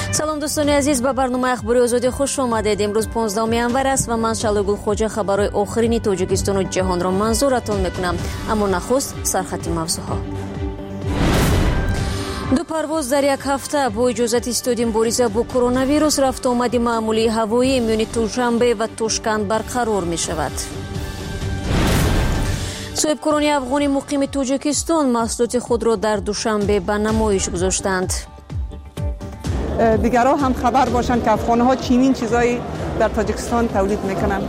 سلام دوستان عزیز، به برنامه اخباری آزادی خوش آمدید. امروز 15 январ است و من شالوگل خوجا خبرهای آخرین تاجیکستان و جهان را منظورتان میکنم. اما نخست سرخط موضوعها. دو پرواز در یک هفته با اجازت استودی مبارزه با کرونا ویروس رفت آمد معمولی هوایی میان دوشنبه و توشکند برقرار می شود. صاحب کرانی افغانی مقیم تاجیکستان محصولات خود را در دوشنبه به نمایش گذاشتند. دیگرها هم خبر باشند که افغان‌ها چنین چیزایی در تاجیکستان تولید میکنند.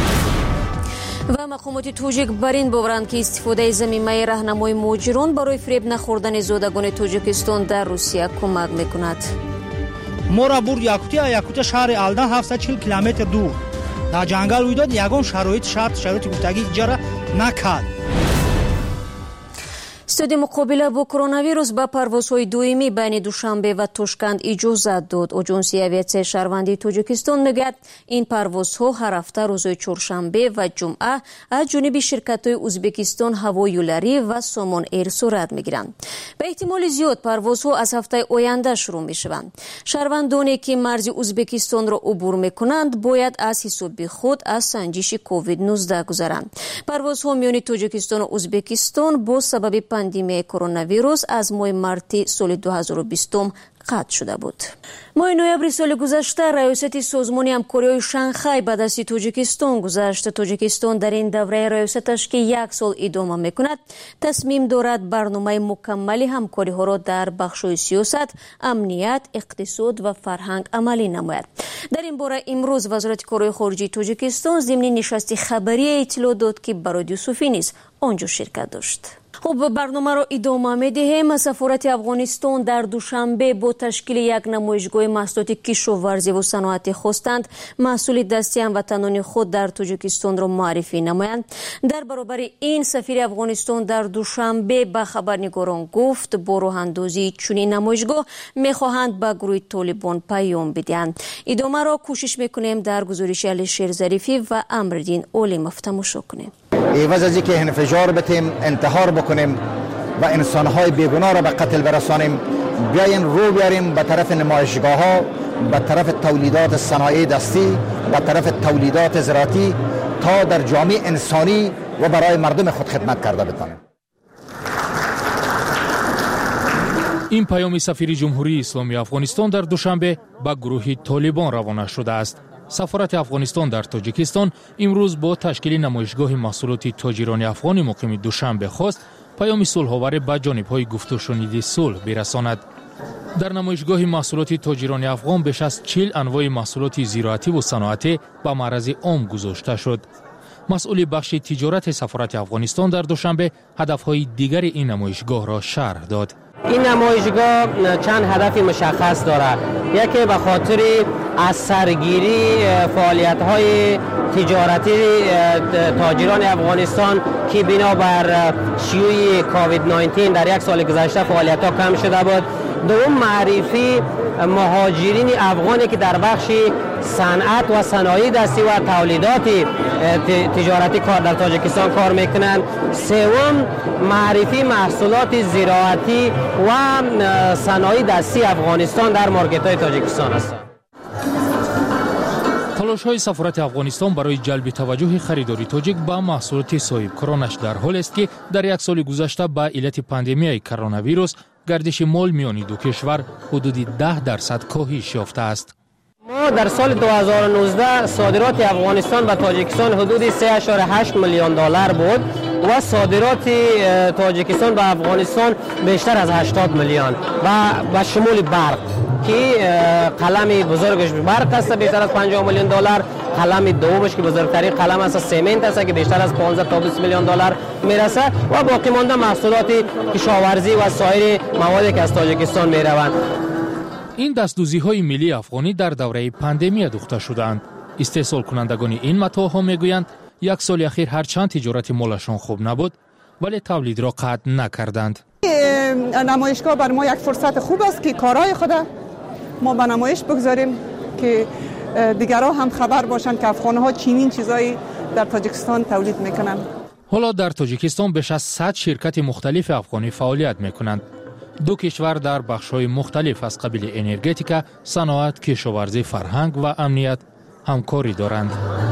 و مقامات تاجیک بر این باورند که استفاده ضمیمه راهنمای مهاجران برای فریب نخوردن زادگان تاجیکستان در روسیه کمک میکند. ما را برد یاکوتیا شهر الدن 740 کیلومتر دور. در جنگل رویداد یگان شرایط گفتگی اجرا نکرد. استودی مقابله با کرونا ویروس به پروازهای دویمی بین دوشنبه و توشکند اجازت داد. آژانس اویاسیون شهروندی تاجیکستان میگوید این پروازها هر هفته روزهای چهارشنبه و جمعه از جانب شرکت‌های ازبکستان هوایولری و سامان ایر صورت میگیرند. به احتمال زیاد پروازها از هفته آینده شروع میشوند. شهروندانی که مرز ازبکستان را عبور میکنند باید از حساب خود از سنجش کووید 19 گذرند. پروازها میان تاجیکستان و ازبکستان با سبب پاندمی کرونا ویروس از ماه مارت سال 2020 قطع شده بود. ماه نوامبر سال گذشته ریاست سازمان همکاری شانگهای به دست تاجیکستان گذشت. تاجیکستان در این دوره ریاستش که یک سال ادامه میکند تصمیم دارد برنامه مکمل همکاری ها را در بخش‌های سیاست، امنیت، اقتصاد و فرهنگ عملی نماید. در این باره امروز وزارت کارهای خارجه تاجیکستان ضمن نشست خبری اطلاع داد که برادیو صوفی نیز آنجا شرکت داشت. خب برنامه را ادامه می‌دهیم. سفارت افغانستان در دوشنبه با تشکیل یک نمایشگاه محصولات کشاورزی و صنعتی خواستند محصول دستی هموطنان خود در تاجیکستان را معرفی نمایند. در برابر این سفیر افغانستان در دوشنبه به خبرنگاران گفت با راه اندازی چنین نمایشگاه می‌خواهند به گروه طالبان پیام بدهند. ادامه را کوشش می‌کنیم در گزارش علیشیر ظریفی و امرالدین اولیموف تماشا کنیم. عوض از اینکه انفجار بتیم، انتحار بکنیم و انسانهای بیگناه را به قتل برسانیم، بیاین رو بیاریم به طرف نمایشگاه ها، به طرف تولیدات صنایع دستی، به طرف تولیدات زراعتی تا در جامعه انسانی و برای مردم خود خدمت کرده بتانیم. این پیام سفیر جمهوری اسلامی افغانستان در دوشنبه به گروه طالبان روانه شده است. سفارت افغانستان در تاجیکستان امروز با تشکیل نمایشگاه محصولات تاجران افغانی مقیم دوشنبه خواست پیام صلح‌آور به جانب‌های گفت و شنید صلح برساند. در نمایشگاه محصولات تاجران افغان بیش از 40 انواع محصولات زراعتی و صنعتی به معرض عام گذاشته شد. مسئول بخش تجارت سفارت افغانستان در دوشنبه هدف‌های دیگر این نمایشگاه را شرح داد. این نمایشگاه چند هدف مشخص دارد. یکی به خاطر از سرگیری فعالیت‌های تجارتی تاجران افغانستان که بنابر شیوع کووید 19 در یک سال گذشته فعالیت‌ها کم شده بود. دوم معرفی مهاجرین افغانی که در بخش صنعت و صنایع دستی و تولیدات تجارتی کار در تاجیکستان کار میکنند. سوم معرفی محصولات زراعتی و صنایع دستی افغانستان در مارکت‌های تاجیکستان است. تلاش‌های سفارت افغانستان برای جلب توجه خریداری تاجیک به محصولات صاحب کرانش در حال است که در یک سال گذشته به علت پاندمی کرونا ویروس گردش مال میان دو کشور حدود 10% کاهش یافته است. ما در سال 2019 صادرات افغانستان به تاجیکستان حدود 3.8 میلیون دلار بود و صادرات تاجیکستان به افغانستان بیشتر از 80 میلیون و به شمول برق که قلم بزرگش برق است بیشتر از 50 میلیون دلار، قلم دومش که بزرگترین قلم است سمنت است که بیشتر از 15 تا 20 میلیون دلار میرسه و باقی مانده محصولات کشاورزی و سایر موادی که از تاجیکستان میروند. این دستدوزی‌های ملی افغانی در دوره پاندمی دوخته شدند. استحصال کنندگان این متاعها میگویند یک سال اخیر هرچند تجارت مالشان خوب نبود ولی تولید را قطع نکردند. نمایشگاه بر ما یک فرصت خوب است که کارهای خود ما به نمایش بگذاریم که دیگرها هم خبر باشند که افغان‌ها چنین چیزایی در تاجیکستان تولید میکنند. حالا در تاجیکستان بیش از 100 شرکت مختلف افغانی فعالیت میکنند. دو کشور در بخش‌های مختلف از قبیل انرژتیکا، صنعت، کشاورزی، فرهنگ و امنیت همکاری دارند.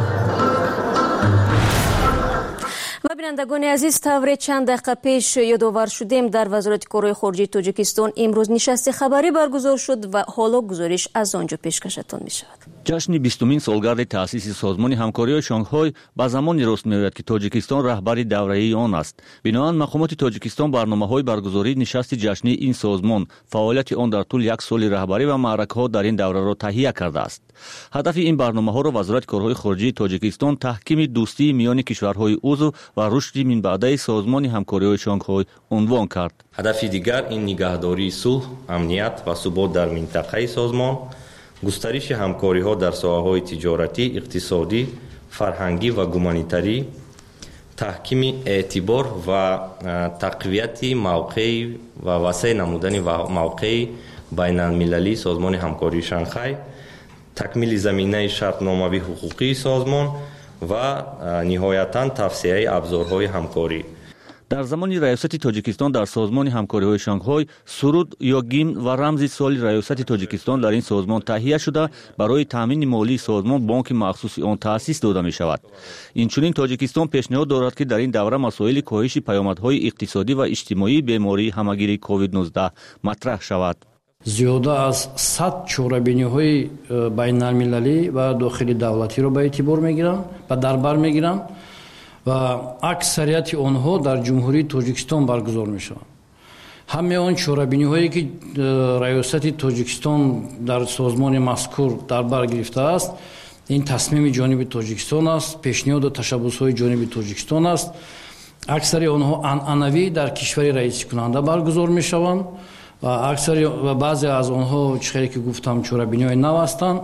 و بینندگان عزیز، طور چند دقیقه پیش یادآور شدیم در وزارت کارهای خارجه تاجیکستان امروز نشست خبری برگزار شد و حالا گزارش از آنجا پیشکشتان می شود. جشن 20مین سالگرد تأسیس سازمان همکاری شانگهای با زمانی راست می‌آید که تاجیکستان رهبری دوره‌ای آن است. بنابراین مقامات تاجیکستان برنامه‌های برگزاری نشست جشنی این سازمان، فعالیت آن در طول یک سال رهبری و معرکه‌ها در این دوره را تهیه کرده است. هدف این برنامه‌ها را وزارت کارهای خارجه تاجیکستان تحکیم دوستی میان کشورهای عضو و رشد من بعده سازمان همکاری شانگهای عنوان کرد. هدف دیگر این نگهداری صلح، امنیت و ثبات در منطقه سازمان، گسترش همکاری‌ها در ساحه‌های تجارتی، اقتصادی، فرهنگی و گومانیتری، تحکیم اعتبار و تقویت موقع و وسیع نمودن موقع بین المللی سازمان همکاری شانگهای، تکمیل زمینه شرطنامه‌ای حقوقی سازمان و نهایتاً توسعه ابزارهای همکاری. در زمان ریاست تاجیکستان در سازمان همکاری‌های شانگهای، سرود یا گیمن و رمز سال ریاست تاجیکستان در این سازمان تهیه شده برای تامین مالی سازمان بانک مخصوص آن تأسیس داده می شود. اینچنین تاجیکستان پیشنهاد دارد که در این دوره مسائل کاهش پیامدهای اقتصادی و اجتماعی بیماری همگیری کووید 19 مطرح شود. زیاده از 100 چاره‌بینی‌های بین المللی و داخلی دولتی را به اعتبار می‌گیرند و در بر می‌گیرند و اکثریت آنها در جمهوری تاجیکستان برگزار می‌شوند. همه آن چاره‌بینی‌هایی که ریاست تاجیکستان در سازمان مذکور در بر گرفته است، این تصمیم جانب تاجیکستان است، پیشنهاد و تشبس‌های جانب تاجیکستان است. اکثر آنها عنعنوی در کشور رئیس کننده برگزار می‌شوند و اکثر و بعضی از آنها چیزی که گفتم چاره‌بینی‌های نو هستند.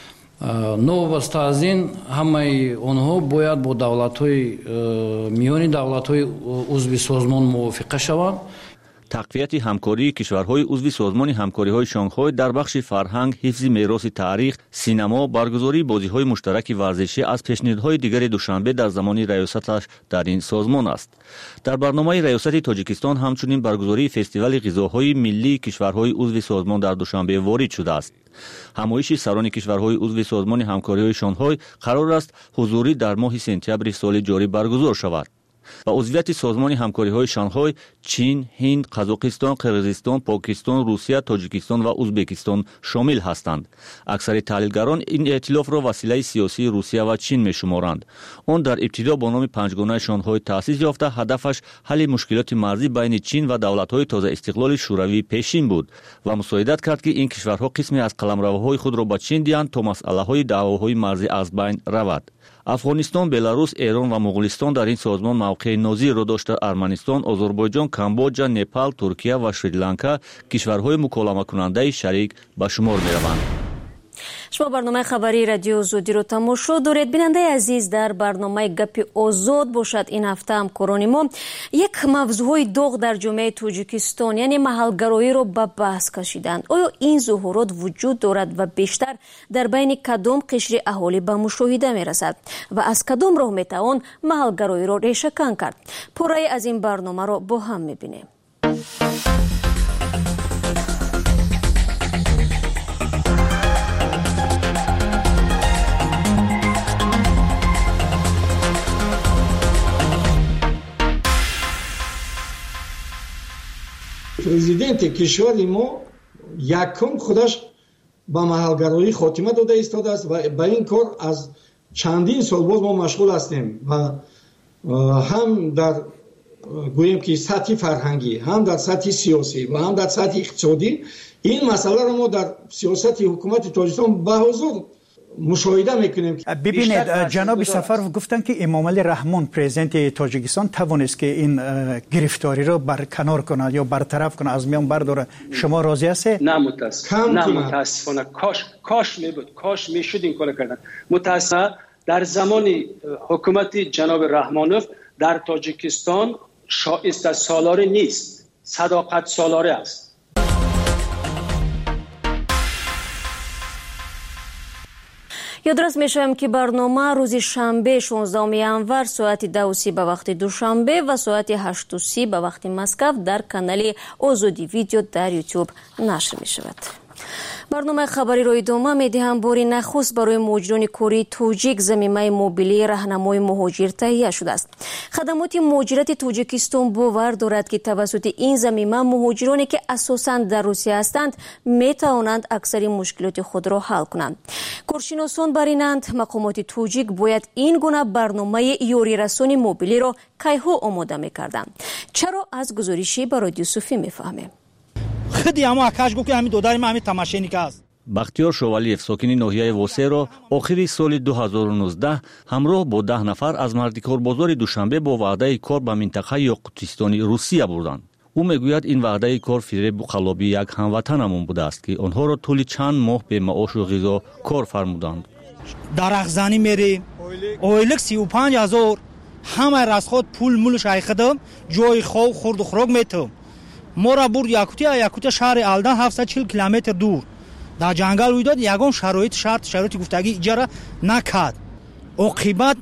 نوبسته از این همه آنها باید با دولت‌های میانی دولت‌های عضو سازمان موافقه شوند. تقویت همکاری کشورهای عضو سازمان همکاری‌های شانگهای در بخش فرهنگ، حفظ میراث تاریخ، سینما، برگزاری بازی‌های مشترک ورزشی از پیشنهادهای دیگر دوشنبه در زمان ریاستش در این سازمان است. در برنامه ریاست تاجیکستان همچنین برگزاری فستیوال غذاهای ملی کشورهای عضو سازمان در دوشنبه وارد شده است. همایش سران کشورهای عضو سازمان همکاری‌های شانگهای قرار است حضوری در ماه سپتامبر سال جاری برگزار شود. و عضویت سازمان همکاری‌های شانگهای چین، هند، قزاقستان، قرقیزستان، پاکستان، روسیه، تاجیکستان و ازبکستان شامل هستند. اکثر تحلیلگران این ائتلاف را وسیله سیاسی روسیه و چین می‌شمارند. آن در ابتدا با نام پنجگانه شانگهای تأسیس یافته، هدفش حل مشکلات مرزی بین چین و دولت‌های تازه استقلال شوروی پیشین بود و مساعدت کرد که این کشورها قسمی از قلمروهای خود را به چین دهند تا مسئله‌های دعواهای مرزی از بین رود. افغانستان، بلاروس، ایران و مغولستان در این سازمان موقع نظیر را داشته. ارمنستان، آذربایجان، کامبوجا، نپال، ترکیه و سریلانکا کشورهای مکالمه کننده شریک به شمار می روند. شما برنامه خبری رادیو زودی رو تماشا دارید. بیننده عزیز، در برنامه گپ آزاد باشد این هفته همکاران ما یک موضوع داغ در جامعه تاجیکستان یعنی محلگرایی رو به بحث کشیدند. آیا این ظهورات وجود دارد و بیشتر در بین کدام قشر اهالی به مشاهده می رسد و از کدام راه می توان محلگرایی رو ریشه کن کرد؟ پوره از این برنامه رو با هم می بینیم. پرزیدنت کشور ما یکم خودش با محلگرایی خاتمه داده ایستاده است و به این کار از چندین سال باز ما مشغول هستیم و هم در گوییم که سطح فرهنگی، هم در سطح سیاسی و هم در سطح اقتصادی این مسئله را ما در سیاست حکومت تاجیکستان به حضور مشاهده میکنیم. ببینید جناب سفر گفتن که امامعلی رحمان پرزیدنت تاجیکستان توانست که این گرفتاری رو برکنار کنه یا برطرف کنه، از میان برداره. شما راضی هستید؟ نه متاسفانه کاش میبود، کاش میشد این کار کردن. متاسفانه در زمان حکومت جناب رحمانوف در تاجیکستان شایسته سالاره نیست، صداقت سالاره است. یادرس میشویم که برنامه روز شنبه 16 январ ساعت 2:30 به وقت دوشنبه و ساعت 8:30 به وقت مسکو در کانال آزادی ویدیو در یوتیوب نشر می شود. برنامه خبری را ادامه میدهم. باری نخست برای مهاجران کره تاجیک ضمیمه موبیلی راهنمای مهاجر تهیه شده است. خدمات مهاجرت تاجیکستان باور دارد که توسط این ضمیمه مهاجرانی که اساساً در روسیه هستند می توانند اکثر مشکلات خود را حل کنند. کارشناسان برینند مقامات تاجیک باید این گونه برنامه یاری رسانی موبیلی را کیها آماده می‌کردند. چرا؟ از گزارشی با رادیو صوفی می‌فهمیم. خودی اما اکاش گفت که همین دوداری ما همین تماشینی که است. بختیار شوالیف ساکنی ناحیه واسه را آخری سال 2019 همراه با 10 نفر از مردکار بازار دوشنبه با وعده کار به منطقه یاقوتستانی روسیه بردند. او میگوید این وعده کار فریب و خلابی یک هموطنمون بوده است که آنها را طول چند ماه به معاش و غذا کار فرمودند. درخزنی میری اویلک 35000 همه راست خود پول مول شایخدم جای خواب خورد و خوراک میتم. مورا برد یاکوتیا شهر الدن 740 کیلومتر دور در جنگل روی داد. یگان شرایط گفتگی اجاره نکرد. عاقبت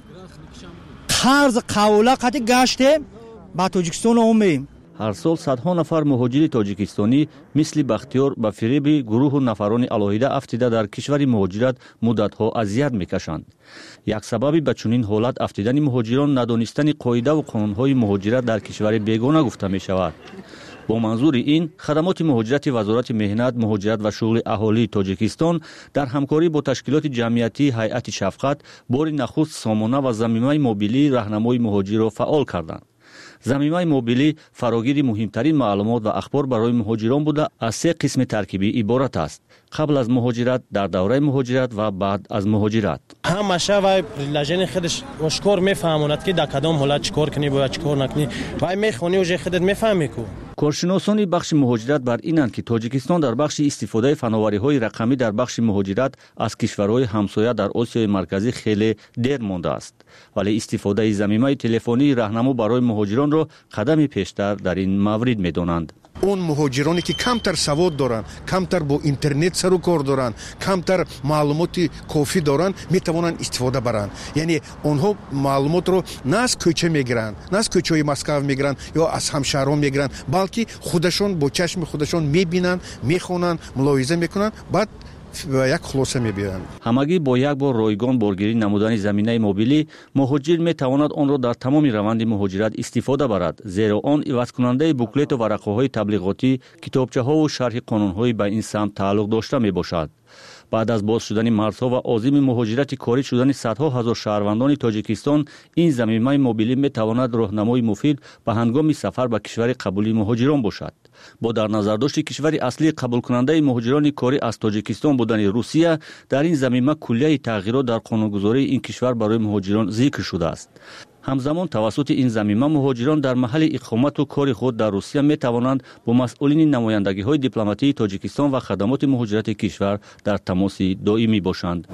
قرض قوله قطع گشته با تاجیکستان اومیم. هر سال صدها نفر مهاجر تاجیکستانی مثل بختیار به فریب گروه و نفران علاهیده افتیده در کشور مهاجرت مدتها اذیت میکشند. یک سببی به چنین حالت افتیدن مهاجران ندانستن قاعده و قانونهای مهاجرت در کشور بیگانه گفته می شود. با منظور این خدمات مهاجرت وزارت مهنت، مهاجرت و شغل اهالی تاجیکستان در همکاری با تشکیلات جمعیتی هیئت شفقت بار نخست سامانه و ضمیمه موبیلی راهنمای مهاجر را فعال کردند. ضمیمه موبیلی فراگیر مهمترین معلومات و اخبار برای مهاجران بوده از 3 قسم ترکیبی عبارت است: قبل از مهاجرت، در دوره مهاجرت و بعد از مهاجرت. همشه و لجن خودش اشکار میفهموند که در کدام حالت چیکار کنی باید چیکار نکنی و میخونی و خودت میفهمی کو. کارشناسان بخش مهاجرت بر اینند که تاجیکستان در بخش استفاده فناوری‌های رقمی در بخش مهاجرت از کشورهای همسایه در آسیای مرکزی خیلی دیر مانده است، ولی استفاده ضمیمه تلفنی راهنما برای مهاجران را قدمی پیشتر در این مورد می‌دانند. اون مهاجرانی که کمتر سواد دارن، کمتر با اینترنت سر و کار دارن، کمتر معلومات کافی دارن میتوانند استفاده برن. یعنی اونها معلومات رو نه از کوچه میگیرن، نه از کوچه‌های مسکو میگیرن یا از همشهران میگیرن، بلکه خودشون با چشم خودشون میبینن، میخونن، ملاحظه میکنن، بعد یک خلاصه میبینن. همگی با یک بار رایگان بارگیری نمودن زمینه موبیلی مهاجر میتواند آن را در تمام روند مهاجرت استفاده برد، زیرا آن عوض کننده بوکلت و ورقه‌های تبلیغاتی، کتابچه‌ها و شرح قانون‌های به این سمت تعلق داشته میباشد. بعد از باز شدن مرزها و عزم مهاجرت کاری شدن صدها هزار شهروندان تاجیکستان، این ضمیمه موبیلی میتواند راهنمای مفید به هنگام سفر به کشور قبولی مهاجران باشد. با در نظر داشت کشور اصلی قبول کننده مهاجران کاری از تاجیکستان بودن روسیه، در این ضمیمه کلیه تغییرات در قانونگذاری این کشور برای مهاجران ذکر شده است. همزمان توسط این ضمیمه مهاجران در محل اقامت و کار خود در روسیه می توانند با مسئولین نمایندگی‌های دیپلماتی تاجیکستان و خدمات مهاجرت کشور در تماس دائمی باشند.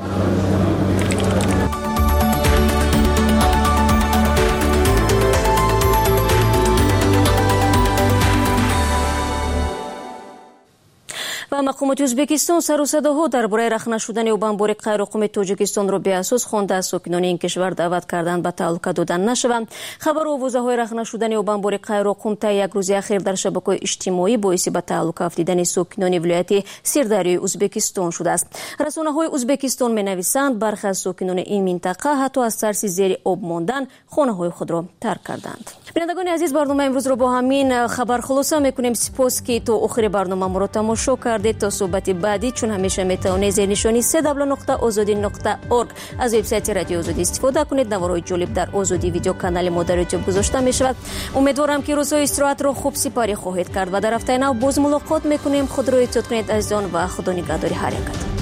و مقامات ازبکستان سر و صداها درباره رخنه شدن و بمبار قیرقم تاجیکستان را به اساس خوانده از ساکنان این کشور دعوت کردند به تعلق دادن نشوند. خبر آوازه‌های رخنه شدن و بمبار قیرقم تا یک روز اخیر در شبکه‌های اجتماعی باعث به تعلق افتیدن ساکنان ولایت سیردریای ازبکستان شده است. رسانه‌های ازبکستان می‌نویسند برخی از ساکنان این منطقه حتی از ترس زیر آب ماندن خانه‌های خود را ترک کردند. بینندگان عزیز، برنامه امروز را با همین خبر خلاصه می‌کنیم. سپاس که تا آخر برنامه ما را تماشا کردید. تا صحبت بعدی چون همیشه میتونید زیر نشانی www.azadi.org از وبسایت رادیو آزادی استفاده کنید. نوارهای جالب در آزادی ویدیو کانال ما در یوتیوب گذاشته می شود. امیدوارم که روزهای استراحت را خوب سپاری خواهید کرد و در هفته نو باز ملاقات میکنیم. خود را احتیاط کنید عزیزان و خدا نگهدار هر یک.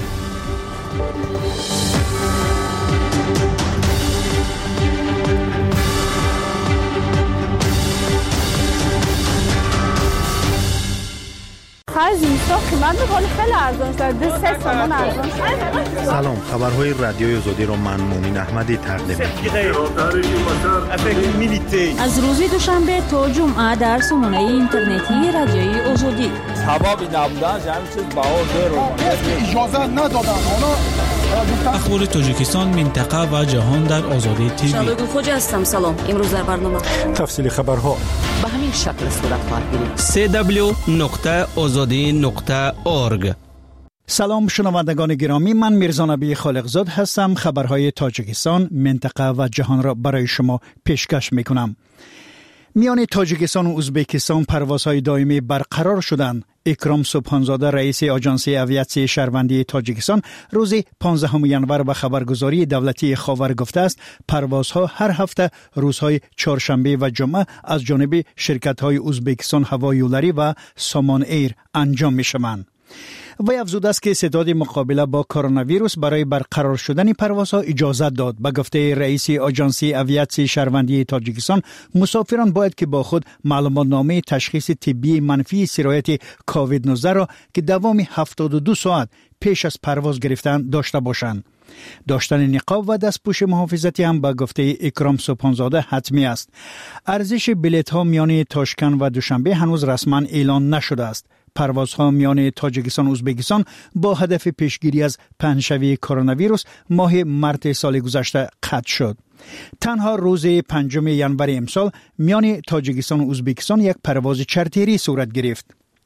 خیلی ارزان شد. 3 تومان ارزان شد. سلام، خبرهای رادیوی آزادی را من مومن احمدی تقدیم می‌کنم. از روز دوشنبه تا جمعه در سامانه اینترنتی رادیوی آزادی. سبب نبودن همین چیز باور رو اجازه ندادن. اخبار تاجیکستان، منطقه و جهان در آزادی تیوی. شادو خوجا هستم. سلام. امروز در برنامه تفصیل خبرها به همین شکل صورت خواهد گرفت. www.azadi.org. سلام شنوندگان گرامی، من میرزا نبی خالقزاد هستم. خبرهای تاجیکستان، منطقه و جهان را برای شما پیشکش میکنم. میان تاجیکستان و ازبکستان پروازهای دائمی برقرار شدند. اکرام سبحانزاده رئیس آژانس اویاسیون شهروندی تاجیکستان روز 15 ینور به خبرگزاری دولتی خاور گفته است پروازها هر هفته روزهای چهارشنبه و جمعه از جانب شرکت‌های ازبکستان هوایولری و سامان ایر انجام می‌شوند. وی افزوده است که استعداد مقابله با کرونا ویروس برای برقرار شدن پروازها اجازه داد. به گفته رئیس آژانس اویاسیون شهروندی تاجیکستان، مسافران باید که با خود معلومات نامه تشخیص طبی منفی سرایت کووید 19 را که دوام 72 ساعت پیش از پرواز گرفتن داشته باشند. داشتن نقاب و دستپوش محافظتی هم به گفته اکرام سبحانزاده حتمی است. ارزش بلیط ها میان تاشکند و دوشنبه هنوز رسما اعلان نشده است. پروازها میان تاجیکستان و ازبکستان با هدف پیشگیری از پهنشوی کرونا ویروس ماه مارس سال گذشته قطع شد. تنها روز 5 ینور امسال میان تاجیکستان و ازبکستان یک پرواز چارتری صورت گرفت.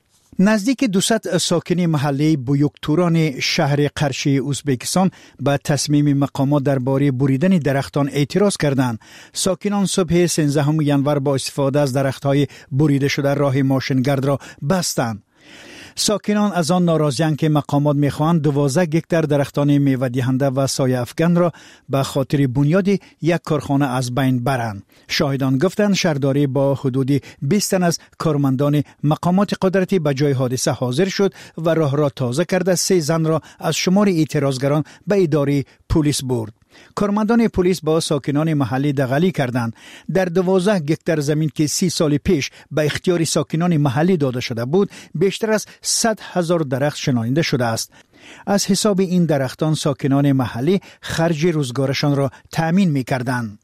نزدیک 200 ساکنی محله بویوکتوران شهر قرشی ازبکستان به تصمیم مقامات درباره بریدن درختان اعتراض کردند. ساکنان صبح 13 ینور با استفاده از درخت‌های بریده شده راه ماشینگرد را بستند. ساکنان از آن ناراضی‌اند که مقامات می‌خواهند 12 گکتار درختان میوه دهنده و سایه افکن را به خاطر بنیاد یک کارخانه از بین برند. شاهدان گفتند شهرداری با حدود 20 تن از کارمندان مقامات قدرتی به جای حادثه حاضر شد و راه را تازه کرده 3 زن را از شمار اعتراضگران به اداره پلیس برد. کارمندان پلیس با ساکنان محلی دغلی کردند. در 12 گکتار زمین که 30 سال پیش به اختیار ساکنان محلی داده شده بود، بیشتر از 100,000 درخت شنانده شده است. از حساب این درختان ساکنان محلی خرج روزگارشان را تأمین می‌کردند.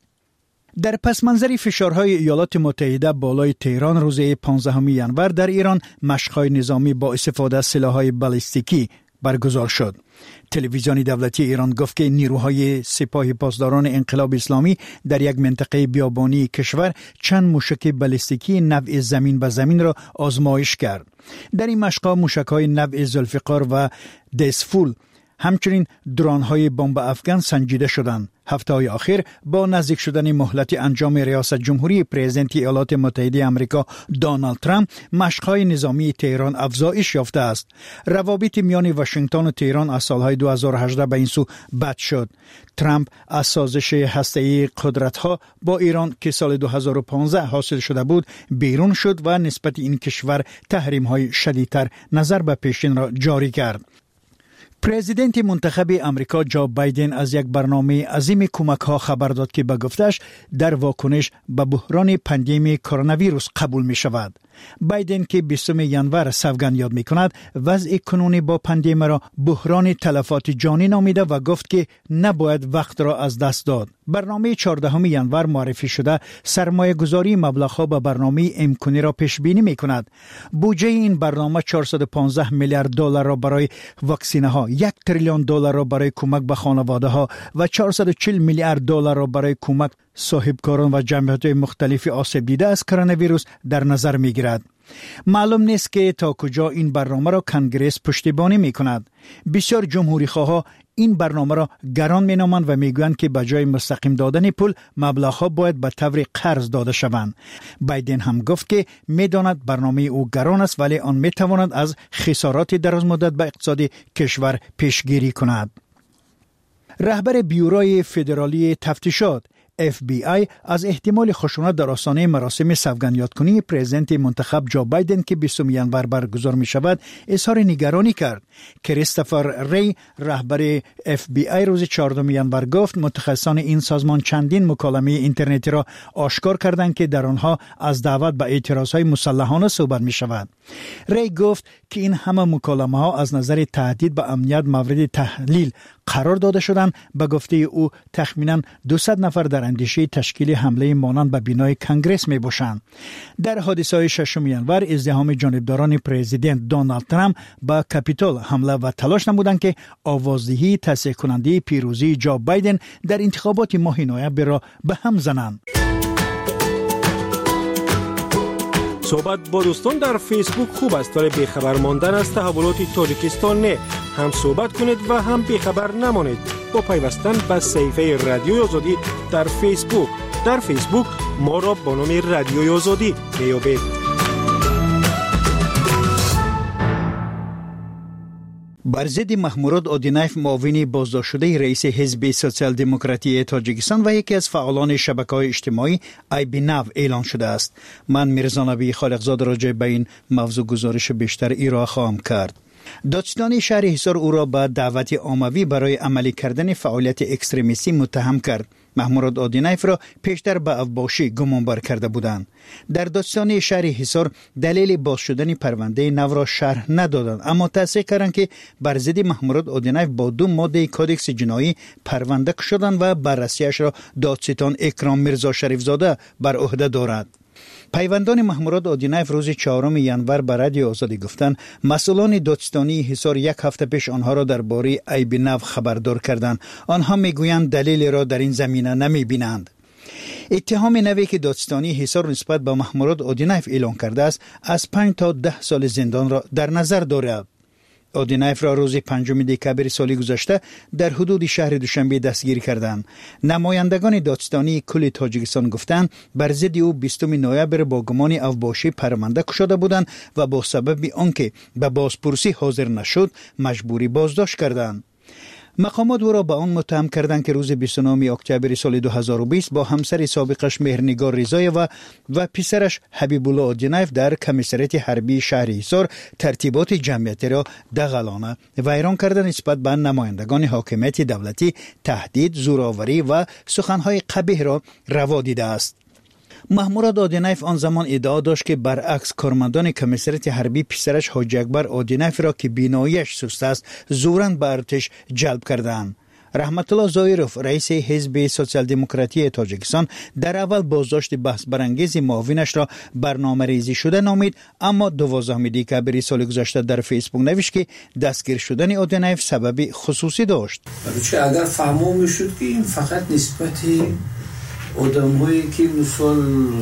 در پس منظر فشارهای ایالات متحده بالای تهران روز 15 ینور در ایران مشق‌های نظامی با استفاده از سلاح‌های بالستیکی برگزار شد. تلویزیون دولتی ایران گفت که نیروهای سپاه پاسداران انقلاب اسلامی در یک منطقه بیابانی کشور چند موشک بالستیکی نوع زمین به زمین را آزمایش کرد. در این مشق‌ها موشک‌های نوع ذوالفقار و دسفول همچنین درون‌های بمب افغان سنجیده شدند. هفته‌های اخیر با نزدیک شدن مهلت انجام ریاست جمهوری پرزیدنت ایالات متحده آمریکا دونالد ترامپ، مشق‌های نظامی تهران افزایش یافته است. روابط میان واشنگتن و تهران از سالهای 2018 به این سو بد شد. ترامپ از سازش هسته‌ای قدرت‌ها با ایران که سال 2015 حاصل شده بود بیرون شد و نسبت این کشور تحریم‌های شدیدتر نظر به پیشین را جاری کرد. پرزیدنت منتخب امریکا جو بایدن از یک برنامه عظیم کمک‌ها خبر داد که به گفتش در واکنش به بحران پاندمی کرونا ویروس قبول می شود. بایدن که 20 ینور سوگند یاد می کند وضع کنونی با پاندمی را بحران تلفات جانی نامیده و گفت که نباید وقت را از دست داد. برنامه 14 ینور معرفی شده سرمایه گذاری مبلغ‌ها به برنامه امکانی را پیش بینی می کند. بودجه این برنامه 415 میلیارد دلار را برای واکسینه ها، 1 تریلیون دلار را برای کمک به خانواده ها و 440 میلیارد دلار را برای کمک صاحبکاران و جمعیت مختلف آسیب دیده از کرونا ویروس در نظر می گیرد. معلوم نیست که تا کجا این برنامه را کنگره پشتیبانی می کند. بسیار جمهوری خواه این برنامه را گران می نامند و می گویند که به جای مستقیم دادن پول مبلغ‌ها باید به طور قرض داده شوند. بایدن هم گفت که می داند برنامه او گران است ولی آن می تواند از خسارات دراز مدت به اقتصاد کشور پیشگیری کند. رهبر بیوروی فدرالی تفتیشات FBI از احتمال خشونت در آستانه مراسم سوگند یادکنی پرزیدنت منتخب جو بایدن که 20 ینور برگزار می شود اظهار نگرانی کرد. کریستوفر ری رهبر FBI روز 14 ینور گفت متخصصان این سازمان چندین مکالمه اینترنتی را آشکار کردند که در آنها از دعوت به اعتراضهای مسلحانه صحبت می شود. ری گفت که این همه مکالمه ها از نظر تهدید به امنیت مورد تحلیل قرار داده شدند. به گفته او تخمیناً 200 نفر در اندیشه تشکیل حمله مانند به بینای کنگره می باشند. در حادثه 6 ینور ازدحام جانبداران پرزیدنت دونالد ترامپ به کاپیتول حمله و تلاش نمودند که آوازدهی تصحیح کننده پیروزی جو بایدن در انتخابات ماه نوامبر را به هم زنند. صحبت با دوستان در فیسبوک خوب است، ولی بیخبر ماندن از تحولات تاجیکستان نه. هم صحبت کنید و هم بیخبر نمانید با پیوستن به صفحه رادیوی آزادی در فیسبوک. در فیسبوک ما را با نام رادیوی آزادی میابید. بر ضد محمود آدینایف، معاون بازداشت شده رئیس حزب سوسیال دموکراتی تاجیکستان و یکی از فعالان شبکه‌های اجتماعی آیبیناو اعلان شده است. من میرزا نبی خالقزاد راجع به این موضوع گزارش بیشتر ارائه خواهم کرد. دادستان شهر حصار او را به دعوت عمومی برای عملی کردن فعالیت اکستریمیستی متهم کرد. محمود آدینایف را پیشتر به افباشی گمانبر کرده بودند. در دادستان شهر حصار دلیل باز شدن پرونده نو را شرح ندادند، اما تصدیق کردند که بر ضد محمود آدینایف با 2 ماده کادکس جنایی پرونده شدند و بررسیش را دادستان اکرام میرزا شریف زاده بر عهده دارد. پیوندان محمود آدینایف روز 4 ینور به رادیو آزادی گفتند مسئولان دادستانی حصار 1 هفته پیش آنها را درباره آیبیناو خبردار کردند. آنها میگویند دلیل را در این زمینه نمیبینند. اتهام نوی که دادستانی حصار نسبت به محمود آدینایف اعلان کرده است از 5 تا 10 سال زندان را در نظر دارد. آدینایف را روز 5 دکامبر سال گذشته در حدود شهر دوشنبه دستگیر کردند. نمایندگان دادستانی کل تاجیکستان گفتند بر ضد او 20 نوامبر با گمان افباشی پرونده شده بودند و با سبب آنکه به بازپرسی حاضر نشد مجبوری بازداشت کردند. مقامات او را به آن متهم کردند که روز 29 اکتبر سال 2020 با همسر سابقش مهرنگار رضایه و پسرش حبیب الله آدینایف در کمیسریت حربی شهر حصار ترتیبات جمعیتی را دغلانه ویران کردن نسبت به نمایندگان حاکمیت دولتی، تهدید، زورآوری و سخنهای قبیح را روا دیده است. محمود آدینایف آن زمان ادعا داشت که برعکس کارمندان کمیسریت حربی پسرش حاجی اکبر آدینایف را که بیناییش سست است زوراً به ارتش جلب کردند. رحمت الله زایروف رئیس حزب سوسیال دموکراتی تاجیکستان در اول بازداشت بحث برانگیز معاونش را برنامه‌ریزی شده نامید، اما 12 دکامبر سال گذشته در فیسبوک نوشت که دستگیر شدن آدینایف سبب خصوصی داشت. اگر فهمو میشد که این فقط نسبتی آدم‌هایی که مثلا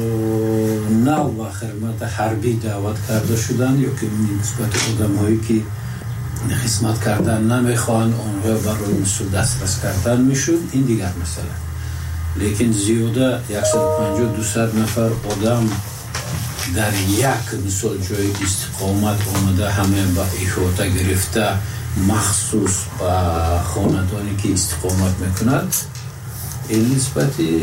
نو و خدمت حربی دعوت کرده شدند یا که نسبت آدم‌هایی که خدمت کردن نمیخوان اونها برای مثل دسترس کردن میشد، این دیگر مسئله. لیکن زیاده 150-200 نفر آدم در یک مثل جای استقامت آمده همه با احاطه گرفته مخصوص با خاندانی که استقامت میکند، این نسبتی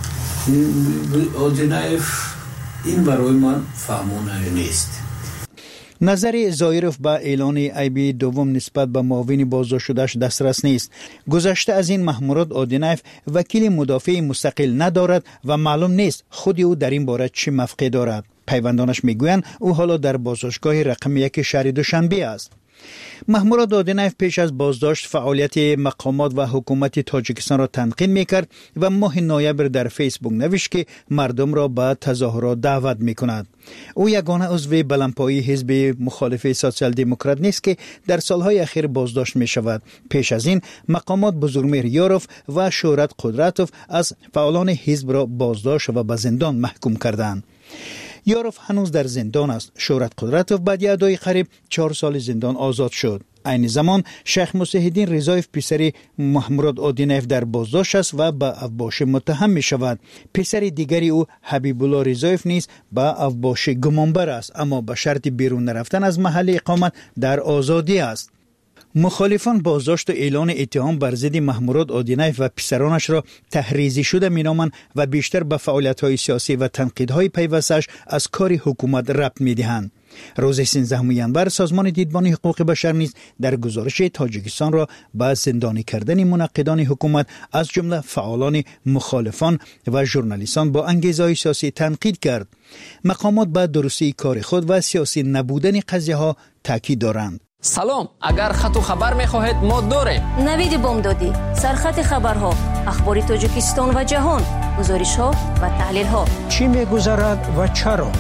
آدینایف این برای من فهمانه نیست. نظر زایروف با اعلان ایبی دوم نسبت به معاون بازداشت شدهش دسترس نیست. گذشته از این محمود آدینایف وکیل مدافع مستقل ندارد و معلوم نیست خود او در این باره چه موقع دارد. پیوندانش میگویند او حالا در بازداشتگاه رقم 1 شهر دوشنبه است. محمود آدینایف پیش از بازداشت فعالیت مقامات و حکومت تاجیکستان را تنقید میکرد و ماه نوامبر در فیسبوک نوشت که مردم را به تظاهرات دعوت میکند. او یگانه عضو بلندپایه حزب مخالف سوسیال دموکرات نیست که در سالهای اخیر بازداشت می شود. پیش از این مقامات بزرگمهر یاروف و شهرت قدرتوف از فعالان حزب را بازداشت و به زندان محکوم کردند. یاروف هنوز در زندان است. شهرت قدرتوف بعد ادای قریب 4 سال زندان آزاد شد. این زمان شیخ مسیحالدین رضایف پسر محمود آدینایف در بازداشت است و به افباشی متهم می شود. پسر دیگری او حبیب الله رضایف نیز به افباشی گمانبر است، اما به شرط بیرون نرفتن از محل اقامت در آزادی است. مخالفان بازداشت و اعلان اتهام بر ضد محمود آدینایف و پسرانش را تحریزی شده مینامند و بیشتر به فعالیت‌های سیاسی و تنقیدهای پیوستش از کار حکومت ربط می‌دهند. روز 13 ینور سازمان دیدبان حقوق بشر نیز در گزارش تاجیکستان را به زندانی کردن منقدان حکومت از جمله فعالان مخالفان و ژورنالیستان با انگیزه‌های سیاسی تنقید کرد. مقامات به درستی کار خود و سیاسی نبودن قضیه‌ها تاکید دارند. سلام، اگر خط و خبر می‌خواهید ما داریم. نوید بامدادی، سرخط خبرها، اخبار تاجیکستان و جهان، گزارش‌ها و تحلیل‌ها. چی می‌گذرد و چرا؟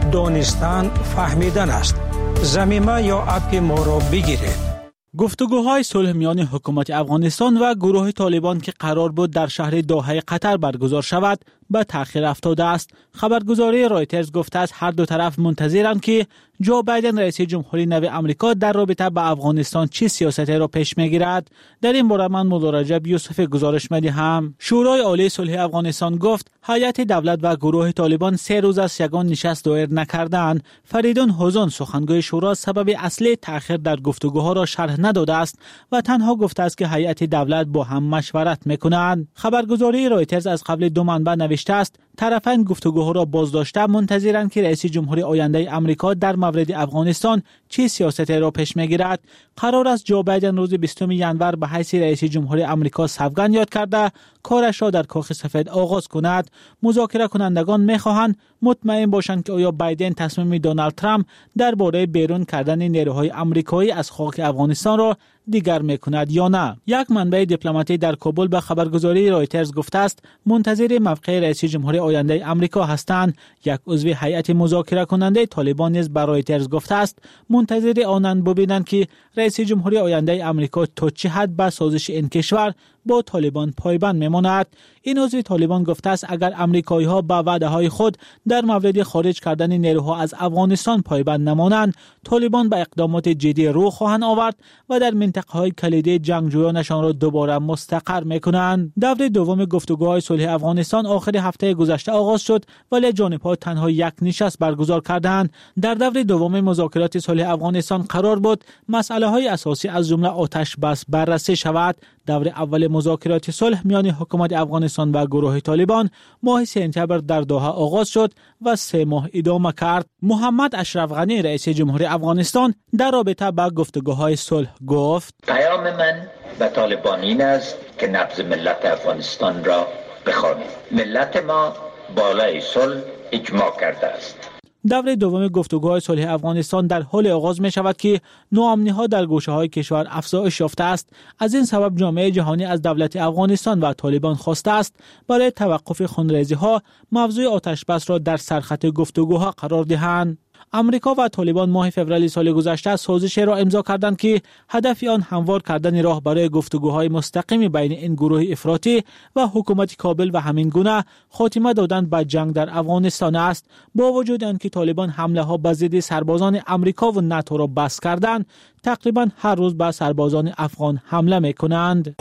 دانستن فهمیدن است. زمینه یا اپ ما را بگیرید. گفتگوهای صلح میان حکومت افغانستان و گروه طالبان که قرار بود در شهر دوحه قطر برگزار شود به تأخیر افتاده است. خبرگزاری رایترز گفته است هر دو طرف منتظرند که جو بایدن رئیس جمهوری نو آمریکا در رابطه با افغانستان چه سیاستی را پیش میگیرد. در این باره من مولا رجب یوسف گزارش میدهم. شورای عالی صلح افغانستان گفت هیئت دولت و گروه طالبان 3 روز است یگان نشست دایر نکردند. فریدون حوزان سخنگوی شورا سبب اصلی تأخیر در گفتگوها را شرح نداده است و تنها گفته است که هیئت دولت با هم مشورت میکنند. خبرگزاری رایترز از قبل 2 منبع نوشته است طرفین گفتگوها را بازداشته منتظرند که رئیس جمهوری آینده آمریکا در مورد افغانستان چه سیاستی را پیش میگیرد. قرار است جو بایدن روز 20 ژانویه به حیث رئیس جمهوری آمریکا سوگند یاد کرده کارش را در کاخ سفید آغاز کند. مذاکره کنندگان میخواهند مطمئن باشند که آیا بایدن تصمیم دونالد ترامپ درباره بیرون کردن نیروهای آمریکایی از خاک افغانستان را دیگر میکند یا نه. یک منبع دیپلماتی در کابل به خبرگزاری رایترز گفته است منتظر موقع رئیس جمهوری آینده آمریکا هستند. یک عضو هیئت مذاکره کننده طالبان نیز به رایترز گفته است منتظر آنند ببینند که رئیس جمهوری آینده آمریکا تا چه حد به سازش این کشور با طالبان پایبند میماند. این عضو طالبان گفته است اگر آمریکایی ها به وعده های خود در مورد خارج کردن نیروها از افغانستان پایبند نمانند طالبان به اقدامات جدی رو خواهند آورد و در منطقه های کلیدی جنگجویانشان را دوباره مستقر میکنند. دور دوم گفتگوهای صلح افغانستان آخر هفته گذشته آغاز شد ولی جانب‌ها تنها یک نشست برگزار کردند. در دور دوم مذاکرات صلح افغانستان قرار بود مسئله های اساسی از جمله آتش بس بررسی شود. دور اول مذاکرات صلح میان حکومت افغانستان و گروه طالبان ماه سپتامبر در دوحه آغاز شد و 3 ماه ادامه کرد. محمد اشرف غنی رئیس جمهوری افغانستان در رابطه با گفتگوهای صلح گفت پیام من به طالبان این است که نبض ملت افغانستان را بخوانید. ملت ما بالای صلح اجماع کرده است. دور دوم گفتگوهای صلح افغانستان در حال آغاز می شود که ناامنی‌ها در گوشه‌های کشور افزایش یافته است. از این سبب جامعه جهانی از دولت افغانستان و طالبان خواسته است برای توقف خونریزی‌ها موضوع آتش بس را در سرخط گفتگوها قرار دهند. امریکا و طالبان ماه فوریه سال گذشته سازشی را امضا کردند که هدف آن هموار کردن راه برای گفتگوهای مستقیم بین این گروه افراطی و حکومت کابل و همین گونه خاتمه دادن به جنگ در افغانستان است. با وجود آنکه طالبان حمله ها به ضد سربازان امریکا و ناتو را بس کردند تقریبا هر روز به سربازان افغان حمله می‌کنند.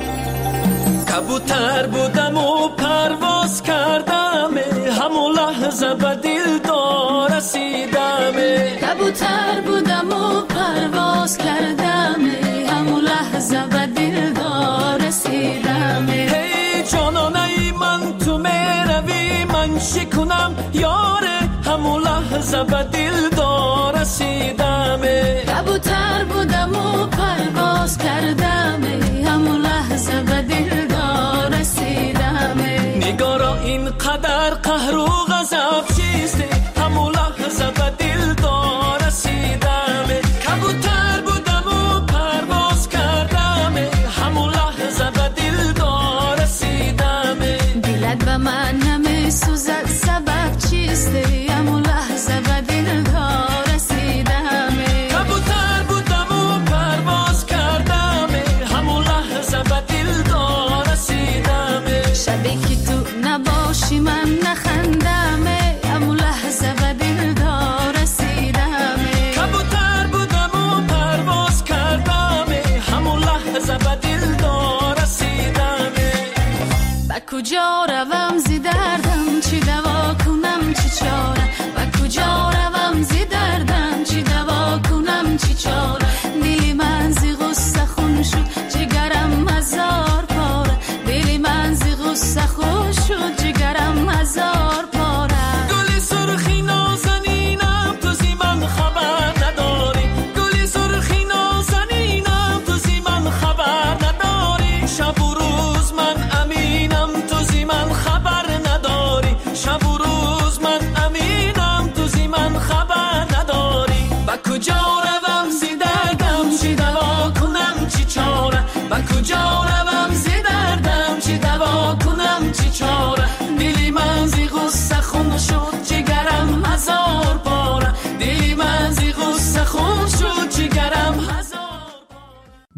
کبوتر بودم و پرواز کردم همون لحظه به دلدار رسیدم. کبوتر بودم و پرواز کردم همون لحظه به دلدار رسیدم. هی جانانه من تو میروی من شکنم یاره همون لحظه به دلدار رسیدم. کبوتر بودم و پرواز کردم همون لحظه به دلدار رسیدم. نگارا اینقدر قهر و غضب چیسته همون لحظه به دلدار رسیدم. کبوتر بودم و پرواز کردم همون لحظه به دلدار رسیدم. دلت به من نمیسوزد سبب چیسته همون لحظه به دلدار رسیدم. کبوتر بودم و پرواز کردم همون لحظه به دلدار رسیدم. شبی که تو نباشی من نخندم همون لحظه به دلدار رسیدم. کبوتر بودم و پرواز کردم همون لحظه به دلدار رسیدم. به کجا روم زی دردم چی دوا کنم چی چاره. به کجا روم زی دردم چی دوا کنم چی چاره. دلی من زی غصه خون شد جگرم هزار پاره. دلی من زی غصه خون شد جگرم هزار پاره. گلی سرخی نازنینم تو زی من خبر نداری. گلی سرخی نازنینم تو زی من خبر نداری. شب و روز من امینم تو زی من خبر نداری. شب و روز من امینم تو زی من خبر نداری. با کجا روم زی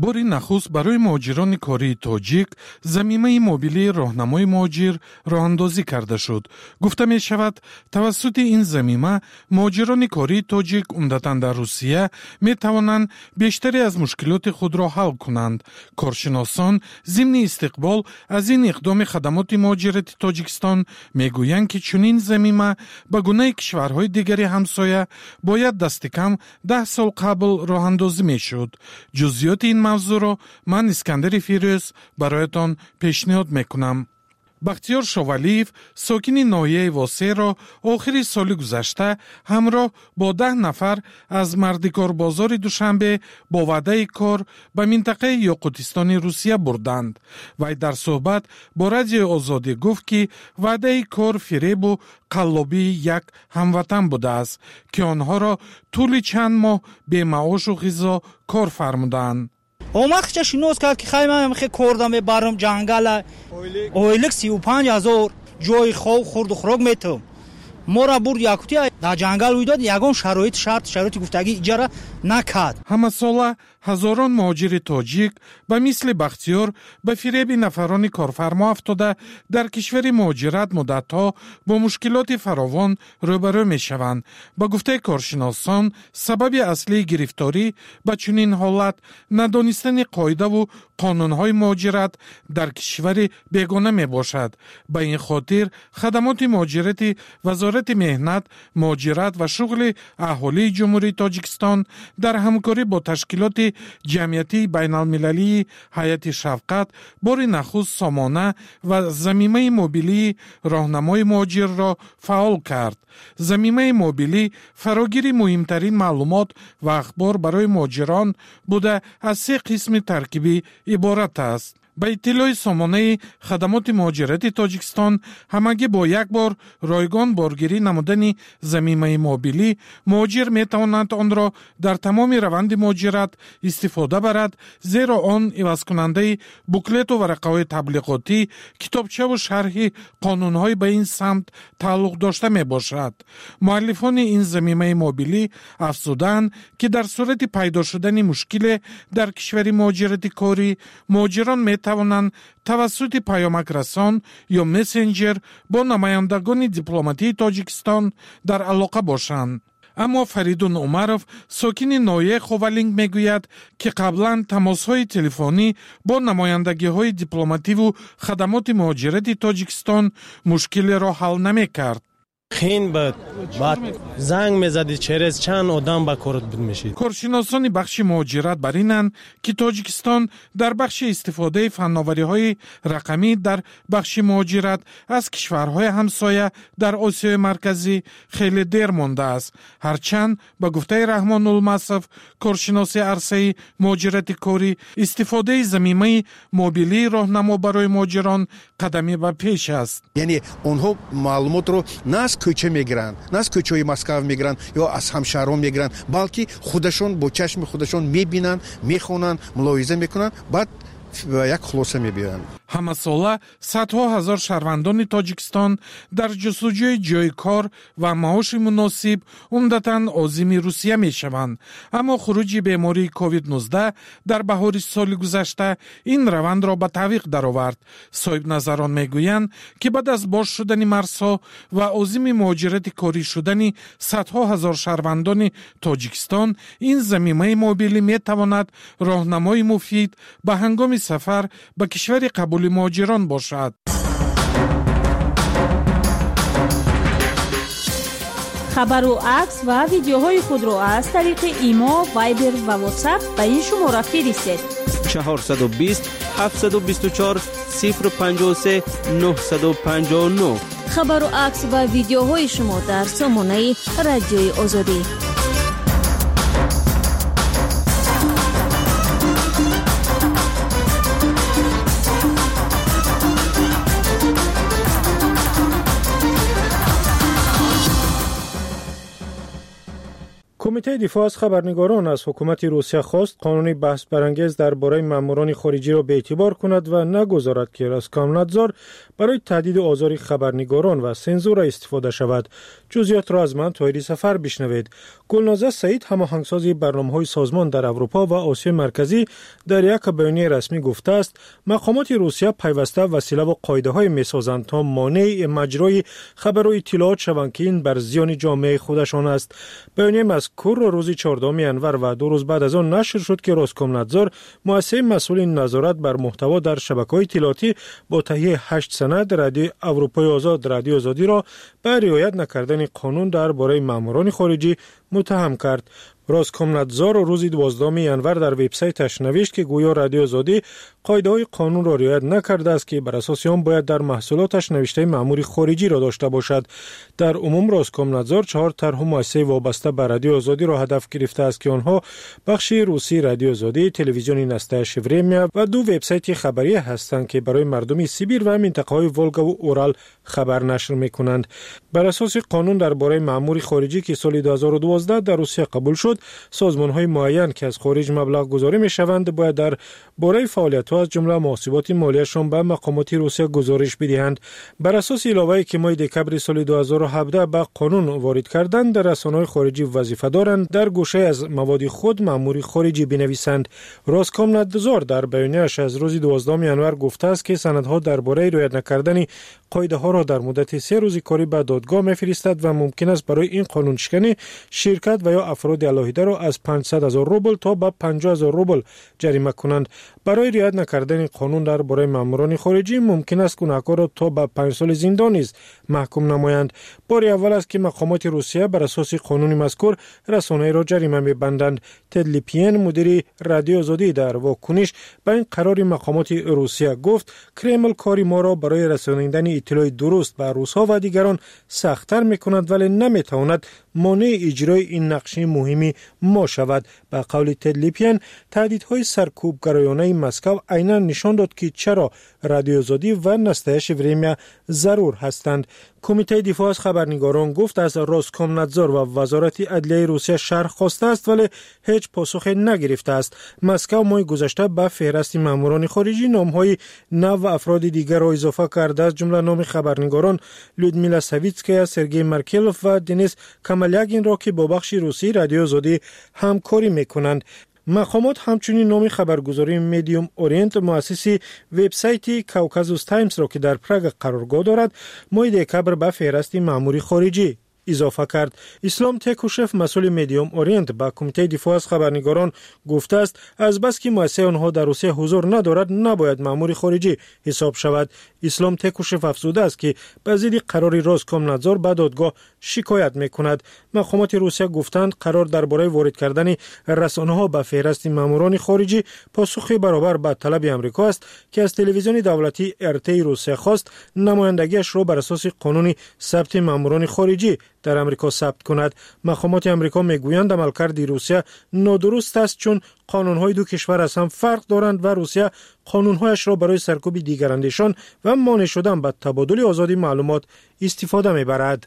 باری نخست برای مهاجران کاری تاجیک زمینه موبیلی راهنمای مهاجر راه اندازی کرده شد. گفته می شود توسط این زمینه مهاجران کاری تاجیک عمدتاً در روسیه می توانند بیشتری از مشکلات خود را حل کنند. کارشناسان ضمن استقبال از این اقدام خدمات مهاجرت تاجیکستان می گویند که چنین زمینه به گونه کشورهای دیگری همسایه باید دست کم 10 سال قبل راه اندازی می شد. جزئیات این موضوع را من اسکندر فیروز برایتان پیشنهاد میکنم. بختیار شوالیف ساکن ناحیه واسه را آخر سال گذشته همراه با 10 نفر از مردکار بازار دوشنبه با وعده کار به منطقه یاقوتستان روسیه بردند. وی در صحبت با رادیو آزادی گفت که وعده کار فریب و قلابی یک هموطن بوده است که آنها را طول چند ماه به معاش و غذا کار فرمودند. اومخ شنوز کرد که خیلی خیلی کردم برام جنگل اویلک 35,000 جای خواب خورد و خوراک میتم. ما را برد یاکوتی در جنگل ویداد یگان شرایط گفتگی اجاره نکرد. همه ساله هزاران مهاجر تاجیک به مثل بختیار به فریب نفران کارفرما افتاده در کشور مهاجرت مدتها با مشکلات فراوان روبرو می شوند. با گفته کارشناسان سبب اصلی گرفتاری به چنین حالت ندانستن قاعده و قانونهای مهاجرت در کشور بیگانه می باشد. به این خاطر خدمات مهاجرت وزارت مهنت، مهاجرت و شغل اهالی جمهوری تاجیکستان در همکاری با تشکیلات جمعیتی بین المللی هیئت شفقت بار نخست سامانه و زمینه موبیلی راهنمای مهاجر را فعال کرد. زمینه موبیلی فراگیر مهمترین معلومات و اخبار برای مهاجران بوده از 3 قسم ترکیبی عبارت است. به اطلاع سامانه خدمات مهاجرت تاجیکستان همگی با یک بار رایگان بارگیری نمودن زمینه موبیلی مهاجر می تواند آن را در تمام روند مهاجرت استفاده برد، زیرا آن عوض کننده بوکلت و ورقه‌های تبلیغاتی، کتابچه و شرح قانون‌های به این سمت تعلق داشته می باشد. مؤلفان این زمینه موبیلی افزودند که در صورت پیدا شدن مشکل در کشور مهاجرت کاری مهاجران می توانند توسط پیامک رسان یا مسنجر با نمایندگان دیپلماتی تاجیکستان در علاقه باشند. اما فریدون عمرов ساکن ناحیه خوالینگ میگوید که قبلا تماس‌های تلفنی با نمایندگی‌های دیپلماتی و خدمات مهاجرت تاجیکستان مشکل را حل نمی‌کرد. خین بعد زنگ میزدی چرز چند آدم با کارت بود میشید. کارشناسان بخش مهاجرت بر اینند که تاجیکستان در بخش استفاده فناوری‌های رقمی در بخش مهاجرت از کشورهای همسایه در آسیای مرکزی خیلی دیر مانده است. هرچند با گفته رحمان المصف کارشناس عرصه مهاجرت کاری استفاده زمینه موبیلی راهنما برای مهاجران قدمی به پیش است. یعنی اونها معلومات رو نه کوچه میگیرن، نه از کوچه‌های مسکو میگیرن یا از همشهران میگیرن، بلکه خودشون با چشم خودشون میبینن، میخونن، ملاحظه میکنن، بعد یک خلاصه میبینن. همه ساله صدها هزار شهروندان تاجیکستان در جستجوی جای کار و معاش مناسب عمدتاً عازم روسیه میشوند. اما خروج بیماری کووید 19 در بهار سال گذشته این روند را به تعویق درآورد. صاحب نظران میگویند که بعد از باز شدن مرزها و عازم مهاجرت کاری شدن صدها هزار شهروندان تاجیکستان، این زمینه موبیلی میتواند راهنمای مفید به هنگام سفر به کشور قبول مهاجران باشد. خبر و عکس و ویدیوهای خود را از طریق ایما، وایبر و واتساپ به این شماره فرستید. 420 724 053 959. خبر و عکس و ویدیوهای شما در سامانه رادیوی آزادی. کمیته دفاع از خبرنگاران از حکومت روسیه خواست قانون بحث برانگیز درباره ماموران خارجی را به اعتبار کند و نگذارد که روسکامنادزور برای تهدید و آزار خبرنگاران و سانسور استفاده شود. جزئیات را از من طاهری سفر بشنوید. گلنازه سعید، هماهنگساز برنامه‌های سازمان در اروپا و آسیا مرکزی، در یک بیانیه رسمی گفته است مقامات روسیه پیوسته وسیله و قاعده‌های می‌سازند تا مانع مجرای خبر و اطلاعات شوند که این بر زیان جامعه خودشان است. بیانیه مذکور روز 14 انور و 2 روز بعد از آن نشر شد که روسکامنادزور، مؤسسه مسئول نظارت بر محتوا در شبکه‌های اطلاعاتی، با تهیه 8 سند رادیو اروپای آزاد رادیو آزادی را به رعایت نکردن قانون درباره ماموران خارجی متهم کرد. روسکامنادزور روز 12 انور در وبسایتش نوشت که گویا رادیو آزادی قاعده‌های قانون را رعایت نکرده است که بر اساس آن باید در محصولاتش نوشته مأمور خارجی را داشته باشد. در عموم روسکامنادزور 4 طرح مؤسسه وابسته به رادیو آزادی را هدف گرفته است که آنها بخش روسی رادیو آزادی، تلویزیون نستایش ورمیا و 2 وبسایت خبری هستند که برای مردم سیبیر و منطقه‌های ولگا و اورال خبر نشر می‌کنند. بر اساس قانون درباره مأمور خارجی که سال 2012 در روسیه قبول شد، سازمان‌های معین که از خارج مبلغ گذاری می‌شوند باید در باره فعالیت‌ها از جمله محاسبات مالیشان به مقامات روسیه گزارش بدهند. بر اساس علاوه‌ای که ماه دکمبر سال 2017 به قانون وارد کردند، در رسانه‌های خارجی وظیفه دارند در گوشه از مواد خود مأمور خارجی بنویسند. روسکامنادزور در بیانیه‌اش از روز 12 انور گفته است که سندها درباره رعایت نکردن قاعده‌ها را در مدت 3 روز کاری به دادگاه می‌فرستد و ممکن است برای این قانون شکنی شرکت و یا افراد علاهیده را از 500,000 روبل تا به 50,000 روبل جریمه کنند. برای رعایت نکردن قانون درباره ماموران خارجی ممکن است گناهکار را تا به 5 سال زندان نیز محکوم نمایند. بار اول است که مقامات روسیه بر اساس قانون مذکور رسانه‌ای را جریمه می‌بندند. تدلیپین، مدیر رادیو آزادی، در واکنش به این قرار مقامات روسیه گفت کرمل کاری ما را برای رسانیدن اطلاع درست به روس‌ها و دیگران سخت‌تر می‌کند ولی نمی‌تواند مانع اجرای این نقش مهمی ما شود. به قول تدلیپین، تهدیدهای سرکوبگرایانه مسکو عیناً نشان داد که چرا رادیو آزادی و نستایش ورمیا ضرور هستند. کمیته دفاع از خبرنگاران گفت از روسکامنادزور و وزارت عدلیه روسیه شرح خواسته است ولی هیچ پاسخ نگرفته است. مسکو ماه گذشته به فهرست ماموران خارجی نام‌های نو و افراد دیگر را اضافه کرده است، جمله نام خبرنگاران لودمیلا ساویتسکایا، سرگئی مارکلوف و دنیس کامالیاگین را که با بخش روسی رادیو آزادی همکاری می‌کنند. مقامات همچنین نام خبرگزاری میدیوم اورینت، مؤسس وبسایت کوکازوس تایمز را که در پراگ قرارگاه دارد، ماه دکمبر به فهرست مأمور خارجی اضافه کرد. اسلام تکوشف، مسئول میدیوم اورینت، با کمیته دفاع از خبرنگاران گفته است از بس که مؤسسه آنها در روسیه حضور ندارد نباید مأمور خارجی حساب شود. اسلام تکوشف افزوده است که به ضد قرار روسکامنادزور به دادگاه شکایت میکند. مقامات روسیه گفتند قرار درباره وارد کردن رسانه‌ها به فهرست ماموران خارجی پاسخی برابر به طلب آمریکا است که از تلویزیون دولتی ارتی روسیه خواست نمایندگیش را بر اساس قانون ثبت ماموران خارجی در امریکا ثبت کند. مقامات آمریکا میگویند عملکرد روسیه نادرست است چون قانون‌های دو کشور از هم فرق دارند و روسیه قانون‌هایش را برای سرکوب دیگراندیشان و مانع شدن به تبادل آزادی معلومات استفاده می‌برد.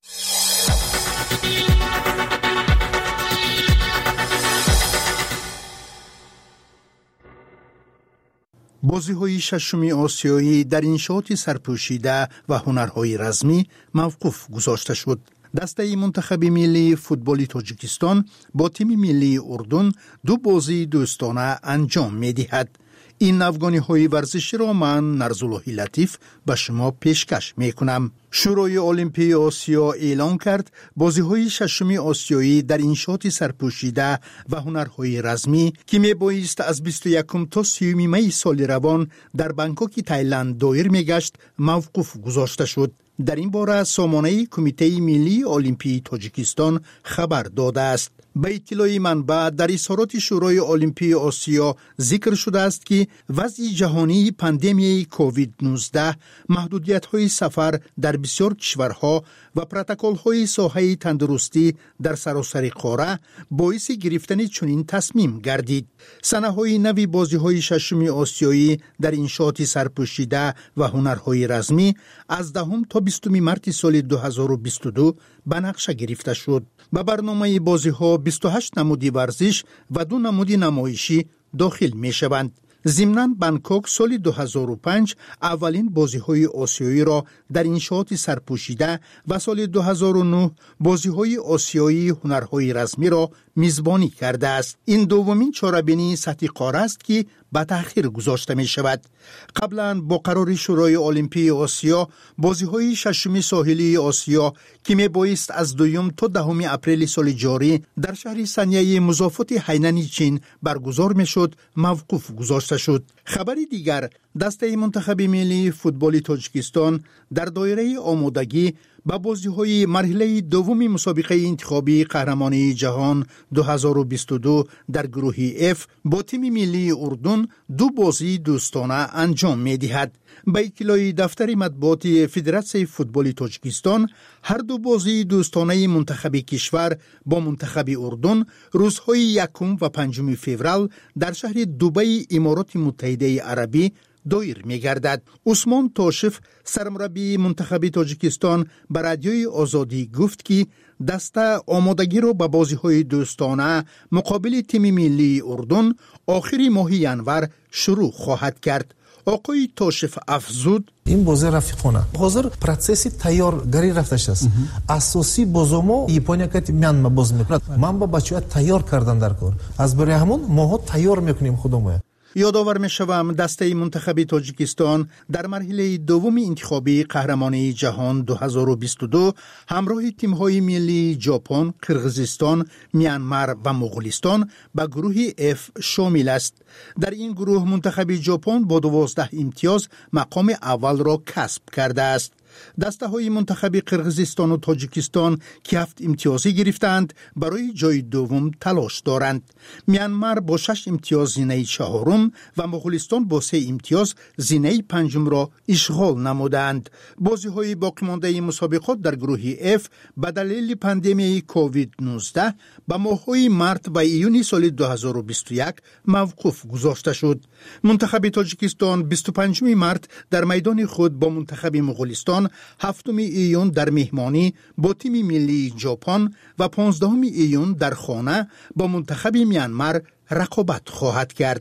بازی‌های ششمی آسیایی در انشاءات سرپوشیده و هنرهای رزمی موقوف گذاشته شد. دسته منتخب ملی فوتبال تاجیکستان با تیم ملی اردن 2 بازی دوستانه انجام می‌دهد. این افغانی‌های ورزشی را من نرزالله لطیف به شما پیشکش می‌کنم. شورای المپی آسیا اعلام کرد بازی‌های ششمی آسیایی در انشاءات سرپوشیده و هنرهای رزمی که میبایست از 21 تا 30 می سال روان در بانکوک تایلند دایر میگشت موقوف گذاشته شد. در این باره سامانه کمیته ملی المپی تاجیکستان خبر داده است. به اطلاع منبع در اظهارات شورای المپی آسیا ذکر شده است که وضع جهانی پاندمی کووید 19 محدودیت‌های سفر در بسیار کشورها و پروتکل‌های ساحه تندرستی در سراسر قاره باعث گرفتن چنین تصمیم گردید. سنه‌های نوی بازی‌های ششمی آسیایی در انشاءات سرپوشیده و هنرهای رزمی از 10 تا 20 مارس سال 2022 به نقشه گرفته شد. به برنامه بازی‌ها 28 نمودی ورزش و 2 نمودی نمایشی داخل می شوند. ضمناً بانکوک سال 2005 اولین بازی‌های آسیایی را در انشاءات سرپوشیده و سال 2009 بازی‌های آسیایی هنرهای رسمی را میزبانی کرده است. این دومین چهاربینی سطح قاره است که به تأخیر گذاشته می شود. قبلا با قرار شورای المپی آسیا بازی‌های ششمی ساحلی آسیا که می بایست از 2 تا 10 اپریل سال جاری در شهر سنیه مضافات هینن چین برگزار می شد موقوف گذاشته شد. خبری دیگر، دسته منتخب ملی فوتبال تاجیکستان در دایره آمادگی با بازی‌های مرحله دوم مسابقه انتخابی قهرمانی جهان 2022 در گروه F با تیم ملی اردن 2 بازی دوستانه انجام می‌دهد. با اطلاع دفتر مطبوعات فدراسیون فوتبال تاجیکستان، هر 2 بازی دوستانه منتخب کشور با منتخب اردن روزهای 1 و 5 فوریه در شهر دبی امارات متحده عربی دایر می‌گردد. عثمان تاشف سرمربی منتخب تاجیکستان به رادیوی آزادی گفت که دسته آمادگی را به بازی‌های دوستانه مقابل تیم ملی اردن آخر ماه ینور شروع خواهد کرد. آقای تاشف افزود این بازی رفیقانه حاضر پروسسی تیارگاری رفتش است. اساسی بازمو یپونیا که میانما باز میکنه. من با بچه‌ها تیار کردم در کار. از برای همون ماها تیار میکنیم خودمون. یادآور می‌شوم دسته منتخب تاجیکستان در مرحله دوم انتخابی قهرمانی جهان 2022 همراه تیم‌های ملی ژاپن، قرقیزستان، میانمار و مغولستان به گروه F شامل است. در این گروه منتخب ژاپن با 12 امتیاز مقام اول را کسب کرده است. دسته های منتخب قرقیزستان و تاجیکستان که 7 امتیازی گرفتند برای جای دوم تلاش دارند. میانمار با 6 امتیاز زینه 4 و مغولستان با 3 امتیاز زینه 5 را اشغال نمودند. بازی های باقی مانده مسابقات در گروه F به دلیل پاندمی کووید 19 به ماه‌های مارس و ایون سال 2021 موقوف گذاشته شد. منتخب تاجیکستان 25 مارس در میدان خود با منتخب مغولستان، 7 ایون در مهمانی با تیم ملی ژاپن و 15 ایون در خانه با منتخب میانمار رقابت خواهد کرد.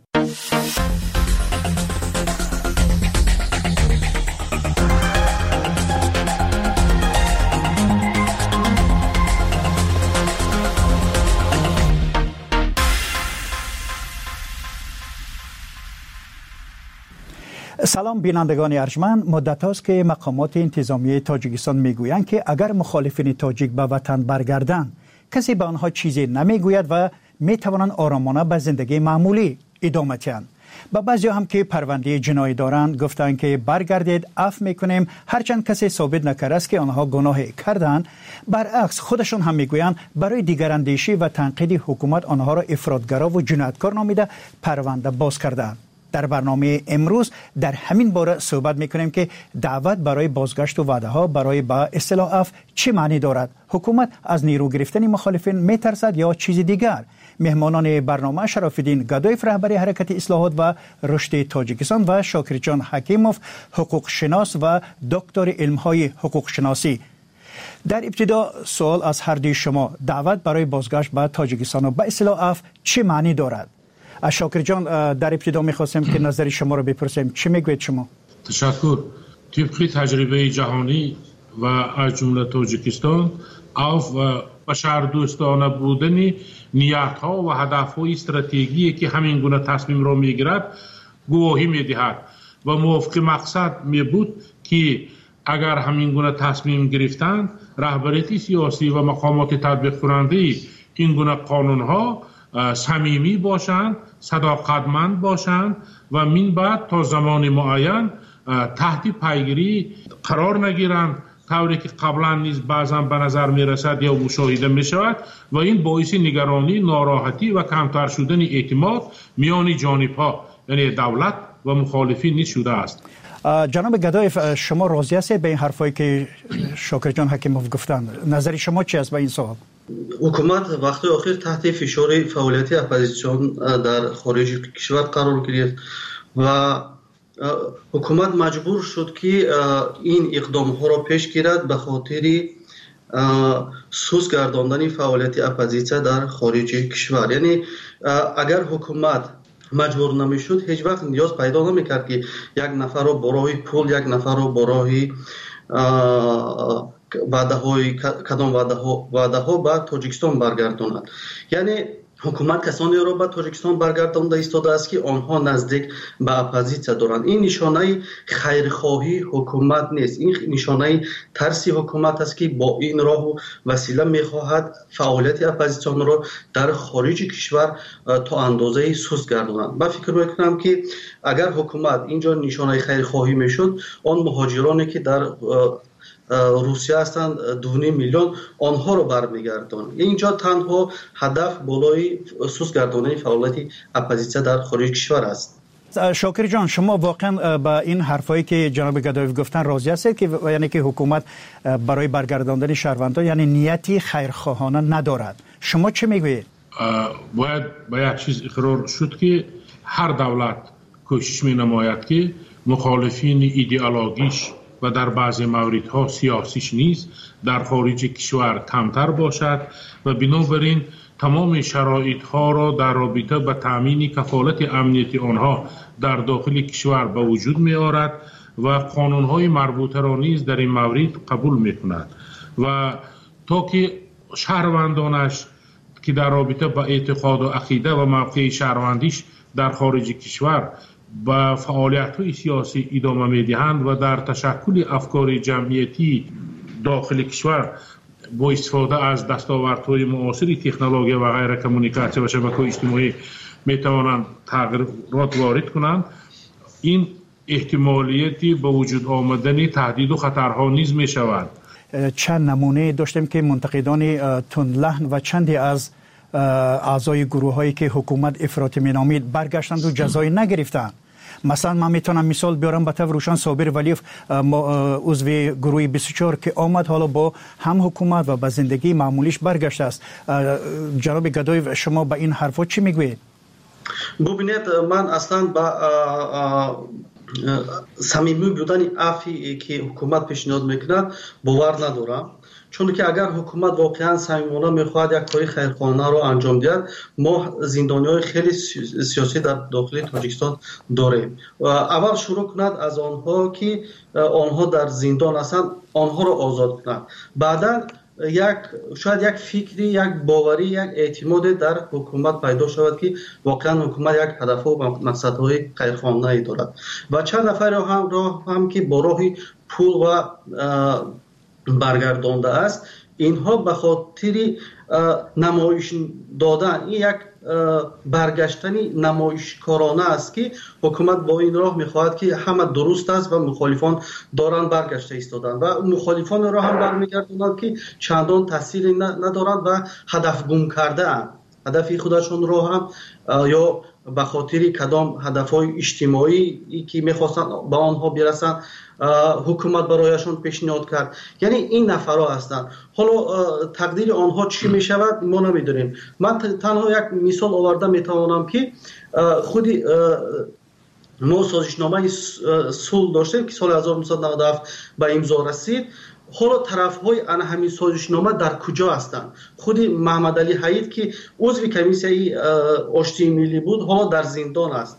سلام بینندگان ارجمند، مدت است که مقامات انتظامی تاجیکستان میگویند که اگر مخالفین تاجیک به وطن برگردند کسی به آنها چیزی نمیگوید و میتوانند آرامانه به زندگی معمولی ادامه دهند. با بعضی هم که پرونده جنایی دارند گفتند که برگردید عفو میکنیم هرچند کسی ثابت نکرده است که آنها گناه کردند. برعکس خودشون هم میگویند برای دیگراندیشی و تنقید حکومت آنها را افراطگرا و جنایتکار نامیده پرونده باز کردند. در برنامه امروز در همین باره صحبت میکنیم که دعوت برای بازگشت و وعده ها برای با اصلاح عفو چه معنی دارد؟ حکومت از نیرو گرفتن مخالفین میترسد یا چیز دیگر؟ مهمانان برنامه شراف‌الدین گدایف رهبر حرکت اصلاحات و رشد تاجیکستان و شاکرجان حکیموف حقوق شناس و دکتر علم‌های حقوق شناسی. در ابتدا سوال از هر دوی شما، دعوت برای بازگشت به تاجیکستان و به اصلاح عفو چه معنی دارد؟ شاکر جان، در ابتدا می‌خواستم که نظر شما را بپرسیم. چه میگوید شما؟ تشکر. طبق تجربه جهانی و از جمله تاجیکستان عفو و بشردوستانه بودن نیت‌ها و هدف‌های استراتژیکی که همین گونه تصمیم را می‌گیرد گواهی می‌دهد و موافق مقصد می‌بود که اگر همین گونه تصمیم گرفتند رهبریت سیاسی و مقامات تطبیق کننده این گونه قانون‌ها صمیمی باشند، صداقتمند باشند و من بعد تا زمان معین تحت پیگیری قرار نگیرند، طوری که قبلا نیز بعضا به نظر می رسد یا مشاهده می شود و این باعث نگرانی، ناراحتی و کمتر شدن اعتماد میان جانب ها یعنی دولت و مخالفین نیز شده است. جناب گدایف، شما راضی هستید به این حرفایی که شاکر جان حکیموف گفتند؟ نظر شما چی است به این سوال؟ حکومت وقتی آخر تحت فشار فعالیت اپوزیسیون در خارج کشور قرار گرفت و حکومت مجبور شد که این اقدام ها را پیش گیرد به خاطر سوس گرداندن فعالیت اپوزیسیا در خارج کشور. یعنی اگر حکومت مجبور نمیشد هیچ وقت نیاز پیدا نمیکرد که یک نفر رو برای پول، یک نفر رو برای وعده ها به تاجیکستان برگرداند. یعنی حکومت کسانی را به تاجیکستان برگردانده ایستاده است که آنها نزدیک به اپوزیسیا دارند. این نشانه خیرخواهی حکومت نیست، این نشانه ترسی حکومت است که با این راه و وسیله میخواهد فعالیت اپوزیسیون را در خارج کشور تا اندازه سست گرداند. من فکر میکنم که اگر حکومت اینجا نشانه خیرخواهی میشد، آن مهاجرانی که در روسیه هستند 2.5 میلیون آنها رو برمیگردان. اینجا تنها هدف بالای سوس گرداندن فعالیت اپوزیسیا در خارج کشور است. شاکر جان، شما واقعا با این حرفایی که جناب گدایف گفتن راضی هستید که یعنی که حکومت برای برگرداندن شهروندان یعنی نیتی خیرخواهانه ندارد؟ شما چه میگویید؟ باید یک چیز اقرار شد که هر دولت کوشش می نماید که مخالفین ایدئولوژیش و در بعضی موردها سیاسیش نیز در خارج کشور کمتر باشد و بنابراین تمام شرایط ها را در رابطه با تامین کفالت امنیتی آنها در داخل کشور به وجود می آورد و قانون های مربوطه را نیز در این مورد قبول می کند و تا که شهروندانش که در رابطه با اعتقاد و عقیده و موقع شهروندیش در خارج کشور با فعالیت‌های سیاسی ادامه می‌دهند و در تشکل افکار جمعیتی داخل کشور با استفاده از دستاوردهای معاصر تکنولوژی و غیر کمونیکاسیون و شبکه‌های اجتماعی می‌توانند تغییرات وارد کنند، این احتمالیتی به وجود آمدن تهدید و خطرها نیز می‌شود. چند نمونه داشتیم که منتقدان تندلحن و چندی از اعضای گروه‌هایی که حکومت افراطی می‌نامید برگشتند و جزایی نگرفتند. مثلا من میتونم مثال بیارم به طور روشن صابر ولیف عضو گروه 24 که آمد حالا با هم حکومت و به زندگی معمولیش برگشته است. جناب گدایف شما به این حرفا چی میگویید؟ ببینید من اصلا با صمیمی بودن عفوی که حکومت پیشنهاد میکنه باور ندارم، چون که اگر حکومت واقعا صمیمانه میخواد یک کاری خیرخواهانه رو انجام دهد، ما زندانی‌های خیلی سیاسی در داخل تاجیکستان داریم و اول شروع کند از آنها که آنها در زندان هستند آنها رو آزاد کند، بعدا شاید یک فکری، یک باوری، یک اعتماد در حکومت پیدا شود که واقعا حکومت یک هدف و مقصدهای خیرخواهانه دارد و چند نفر هم که با راه پول و برگردانده است، اینها به خاطر نمایش دادن این یک برگشتنی نمایشکارانه است که حکومت با این راه میخواهد که همه درست است و مخالفان دارن برگشته ایستادن و مخالفان را هم برمیگردونند که چندان تاثیری ندارند و هدف گم کرده اند. هدف خودشون رو هم یا به خاطر کدام هدفهای اجتماعی که میخواستن به آنها برسن حکومت برایشون پیشنهاد کرد. یعنی این نفرها هستند. حالا تقدیر آنها چی میشود ما نمیدونیم. من تنها یک مثال آورده میتوانم که خودی ما سازشنامه صلح داشتیم که سال 1997 به امضا رسید. حالا طرف‌های همین سازشنامه در کجا هستند؟ خود محمد علی حید که عضو کمیسیه آشتی ملی بود حالا در زندان است.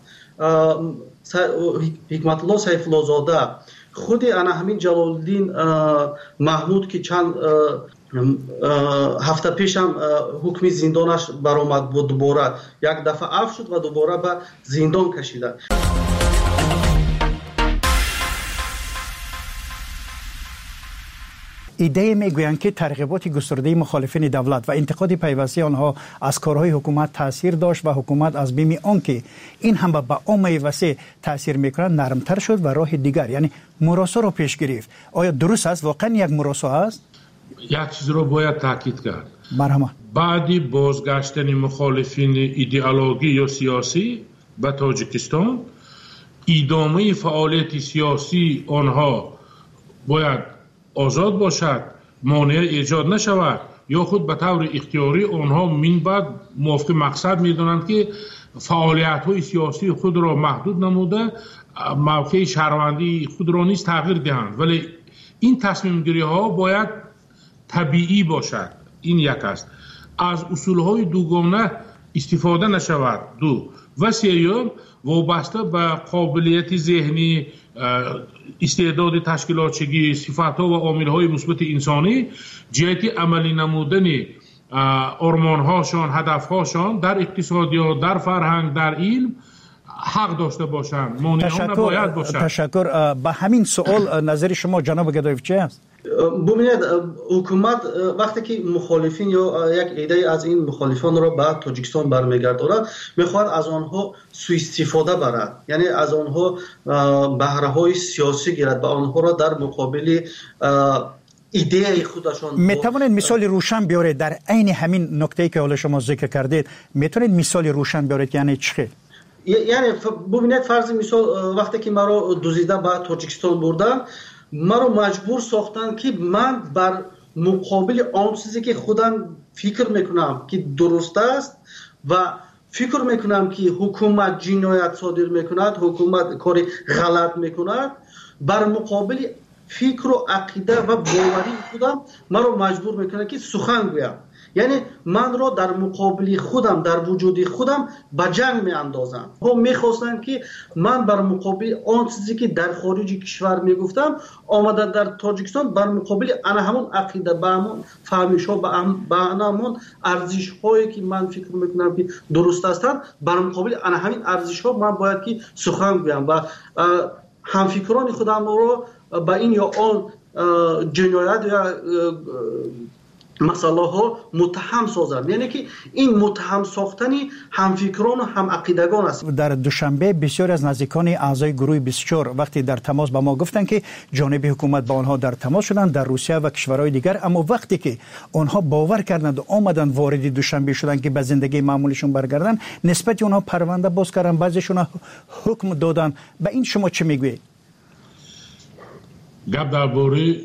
حکمت الله سیف الله زاده، خود همین جلال الدین محمود که چند هفته پیش هم حکم زندانش برآمد بود، دوباره یک دفعه عفو شد و دوباره به زندان کشیده. ایده میگویند که ترغیبات گسترده مخالفین دولت و انتقاد پیوسته آنها از کارهای حکومت تاثیر داشت و حکومت از بیم آنکه این هم به عامه وسیع تاثیر میکنند نرمتر شد و راه دیگر یعنی مراسا را پیش گرفت. آیا درست است؟ واقعا یک مراسا است؟ یک چیز رو باید تاکید کرد. مرحبا. بعد بازگشتن مخالفین ایدئولوژی یا سیاسی به تاجیکستان، ادامه فعالیت سیاسی آنها باید آزاد باشد، مانع ایجاد نشود یا خود به طور اختیاری آنها من بعد موافق مقصد میدونند که فعالیت‌های سیاسی خود را محدود نموده موقع شهروندی خود را نیز تغییر دهند. ولی این تصمیم گیری ها باید طبیعی باشد. این یک است. از اصولهای دوگانه استفاده نشود. دو و سیوم وابسته به قابلیت ذهنی، استعداد تشکیلاتچگی، صفات‌ها و عامل‌های مثبت انسانی جهت عملی نمودن آرمان‌هاشان، هدف‌هاشان در اقتصادیات، در فرهنگ، در علم حق داشته باشند. مانع‌ها نباید باشند. تشکر. به همین سوال نظر شما جناب گدایف چی است؟ ببینید حکومت وقتی که مخالفین یا یک ایده از این مخالفان را به تاجیکستان برمیگرداند میخواد از آنها سوء استفاده برد، یعنی از آنها بهره های سیاسی گیرد، به آنها را در مقابل ایده خودشان. میتوانید مثال روشن بیارید در عین همین نکته‌ای که حالا شما ذکر کردید؟ میتونید مثال روشن بیارید یعنی چی؟ یعنی ببینید فرض مثال وقتی که مرا دزدیده به تاجیکستان بردن، مرا مجبور ساختن که من بر مقابل آن چیزی که خودم فکر میکنم که درست است و فکر میکنم که حکومت جنایت صادر میکند، حکومت کار غلط میکند، بر مقابل فکر و عقیده و باوری خودم مرا مجبور میکنه که سخن گویم. یعنی من را در مقابل خودم، در وجود خودم به جنگ می اندازن. هم میخواستن که من بر مقابل آن چیزی که در خارج کشور میگفتم آمدن در تاجیکستان بر مقابل انا همون عقیده، به همون فهمش ها، به همون ارزش هایی که من فکر میکنم که درست هستند، بر مقابل انا همین ارزش ها من باید که سخن گویم و همفکران خودم رو با این یا آن جنایت یا مسئله ها متهم سازند. یعنی که این متهم ساختنی همفکران و هم عقیدگان است. در دوشنبه بسیار از نزدیکان اعضای گروه 24 وقتی در تماس با ما گفتند که جانب حکومت با آنها در تماس شدند در روسیه و کشورهای دیگر، اما وقتی که آنها باور کردند و آمدن وارد دوشنبه شدند که به زندگی معمولشون برگردن، نسبت آنها پرونده باز کردن، بعضیشون حکم دادن. به این شما چه میگویید؟ گپ درباره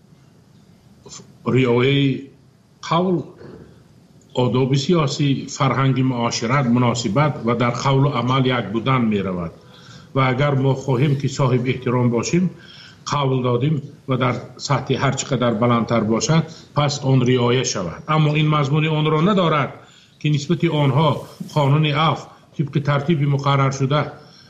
رعایت قول، آداب سیاسی، فرهنگ معاشرت، مناسبت و در قول و عمل یک بودن می رود و اگر ما خواهیم که صاحب احترام باشیم، قول دادیم و در سطح هر چقدر بلندتر باشد پس آن رعایت شود. اما این مضمون آن را ندارد که نسبت آنها قانون عفو طبق ترتیب مقرر شده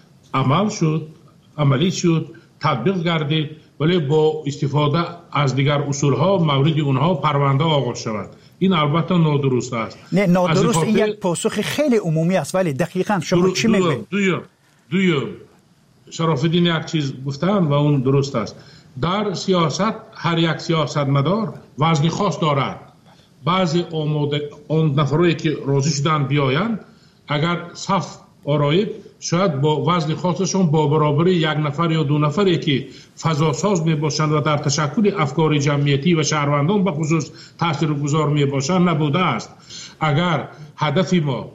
عملی شد، تطبیق گردید، ولی با استفاده از دیگر اصولها مورد اونها پرونده آغاز شود. این البته نادرست است. نه نادرست، این یک پاسخ خیلی عمومی است، ولی دقیقاً شما چی میگویید؟ دویم شرافالدین یک چیز گفتن و اون درست است. در سیاست هر یک سیاستمدار وزن خاص دارد. بعضی اون نفرایی که راضی شدن بیایند، اگر صف آرایید شاید با وزن خاصشون با برابر یک نفر یا دو نفری که فضاساز می باشند و در تشکل افکار جمعیتی و شهروندان به خصوص تاثیرگذار می باشند نبوده است. اگر هدف ما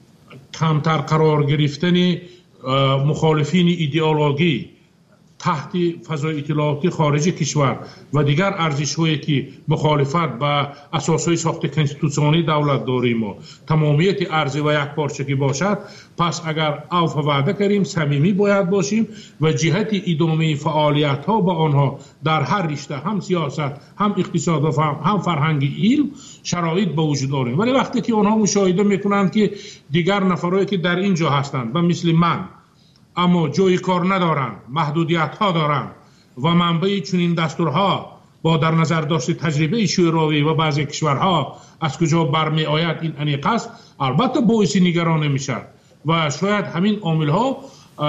کمتر قرار گرفتن مخالفین ایدئولوژی تحت فضای اطلاعاتی خارج کشور و دیگر ارزش‌هایی که مخالفت با اساسهای ساخت کنستیتوسیونی دولت داریم و تمامیت ارضی و یک پارچگی باشد، پس اگر عفو وعده کردیم صمیمی باید باشیم و جهت ادامه فعالیت‌ها با آنها در هر رشته، هم سیاست، هم اقتصاد و هم فرهنگ علم شرایط به وجود آوریم. ولی وقتی که آنها مشاهده میکنند که دیگر نفرایی که در اینجا هستند و مثل من اما جای کار ندارند، محدودیت ها دارند و منبع چنین دستورها با در نظر داشت تجربه شوروی و بعضی کشورها از کجا برمی آید این انیق است، البته باعث نگرانی میشد و شاید همین عامل ها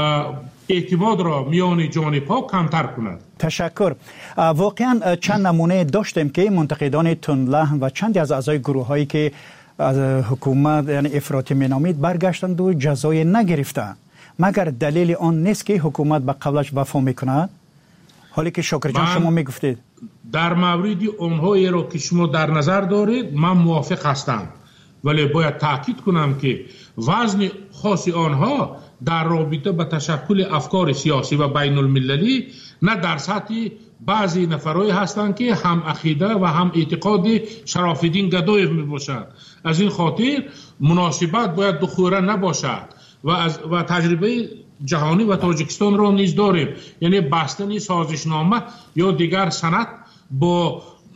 اعتماد را میان جانب ها کمتر کند. تشکر. واقعا چند نمونه داشتیم که منتقدان تندلهن و چندی از اعضای گروه هایی که از حکومت یعنی افراطی مینامید برگشتند و جزای نگرفتند. مگر دلیل آن نیست که حکومت به قولش وفا میکند؟ حالی که شاکر جان شما میگفتید در مورد اونهایی را که شما در نظر دارید من موافق هستم، ولی باید تاکید کنم که وزن خاص آنها در رابطه با تشکل افکار سیاسی و بین المللی نه در سطح بعضی نفرایی هستند که هم عقیده و هم اعتقاد شرافالدین گدایف می باشند. از این خاطر مناسبت باید دخوره نباشد و تجربه جهانی و تاجیکستان را نیز داریم، یعنی بستن سازشنامه یا دیگر سند با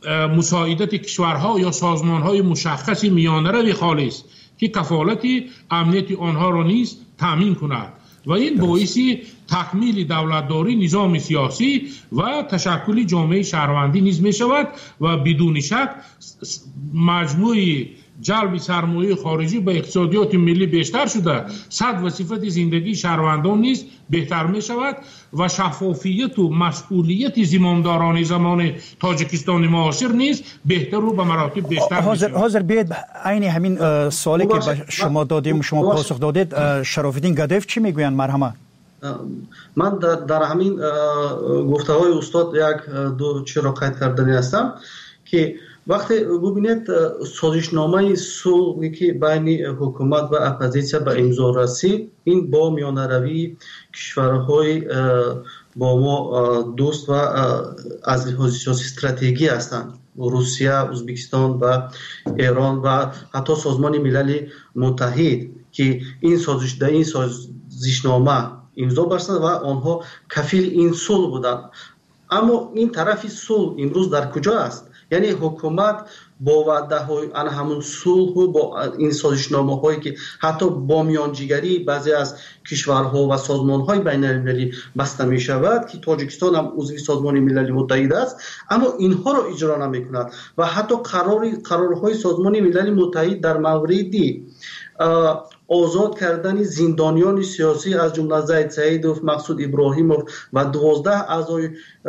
مساعدت کشورها یا سازمانهای مشخصی میانه روی خالص که کفالت امنیت آنها را نیز تامین کند و این باعثی تکمیل دولتداری، نظام سیاسی و تشکل جامعه شهروندی نیز می شود و بدون شک مجموعی جلب سرمایه خارجی به اقتصادیات ملی بیشتر شده، سطح و صفت زندگی شهروندان نیز بهتر می شود و شفافیت و مسئولیت زمامداران زمان تاجیکستان معاصر نیز بهتر و به مراتب بیشتر می شود. حاضر بیاید عین همین سوالی که به شما دادیم شما پاسخ دادید. شرافالدین گدایف چی میگویند؟ مرحمت. من در همین گفته های استاد یک دو چیز را قید کردنی هستم که وقتی ببینید سازشنامه صلحی که بین حکومت و اپوزیسیا به امضا رسید، این با میانه‌روی کشورهای با ما دوست و از لحاظ سیاسی استراتژی هستند، روسیه، ازبکستان و ایران و حتی سازمان ملل متحد که این سازشنامه امضا بستند و آنها کفیل این صلح بودند. اما این طرف صلح امروز در کجا است؟ یعنی حکومت با وعده های همون صلح و با این سازشنامه هایی که حتی با میانجیگری بعضی از کشورها و سازمان های بین المللی بسته می شود که تاجیکستان هم عضو سازمان ملل متحد است، اما اینها را اجرا نمی کند و حتی قرارهای سازمان ملل متحد در موردی آزاد کردن زندانیان سیاسی از جمله زید سعیدوف، مقصود ابراهیموف و 12 اعضای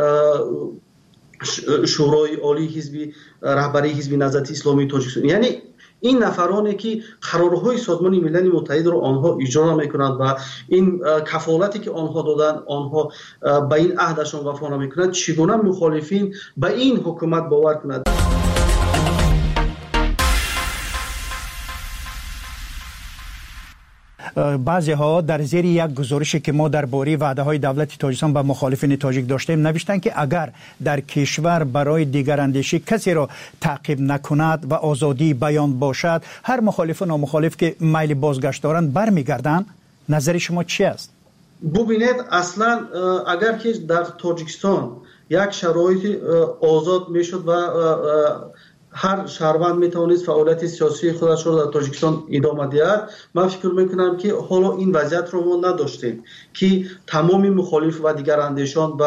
شورای عالی حزبی رهبری حزب نهضت اسلامی تاجیکستان، یعنی این نفرانی که قرارهای سازمان ملل متحد را آنها اجرا میکنند و این کفالتی که آنها دادن آنها به این عهدشان وفا نمیکنند، چگونه مخالفین به این حکومت باور کنند؟ بعضی ها در زیر یک گزارشی که ما درباره وعده های دولت تاجیکستان به مخالفین تاجیک داشتیم نوشتن که اگر در کشور برای دیگراندیشی کسی را تعقیب نکند و آزادی بیان باشد، هر مخالف و نامخالف که میل بازگشت دارند برمیگردند. نظر شما چی است؟ ببینید اصلا اگر که در تاجیکستان یک شرایط آزاد میشد و هر شهروند میتوانست فعالیت سیاسی خودش را در تاجیکستان ادامه دهد، من فکر میکنم که حالا این وضعیت رو ما نداشتیم که تمامی مخالف و دیگر اندیشان و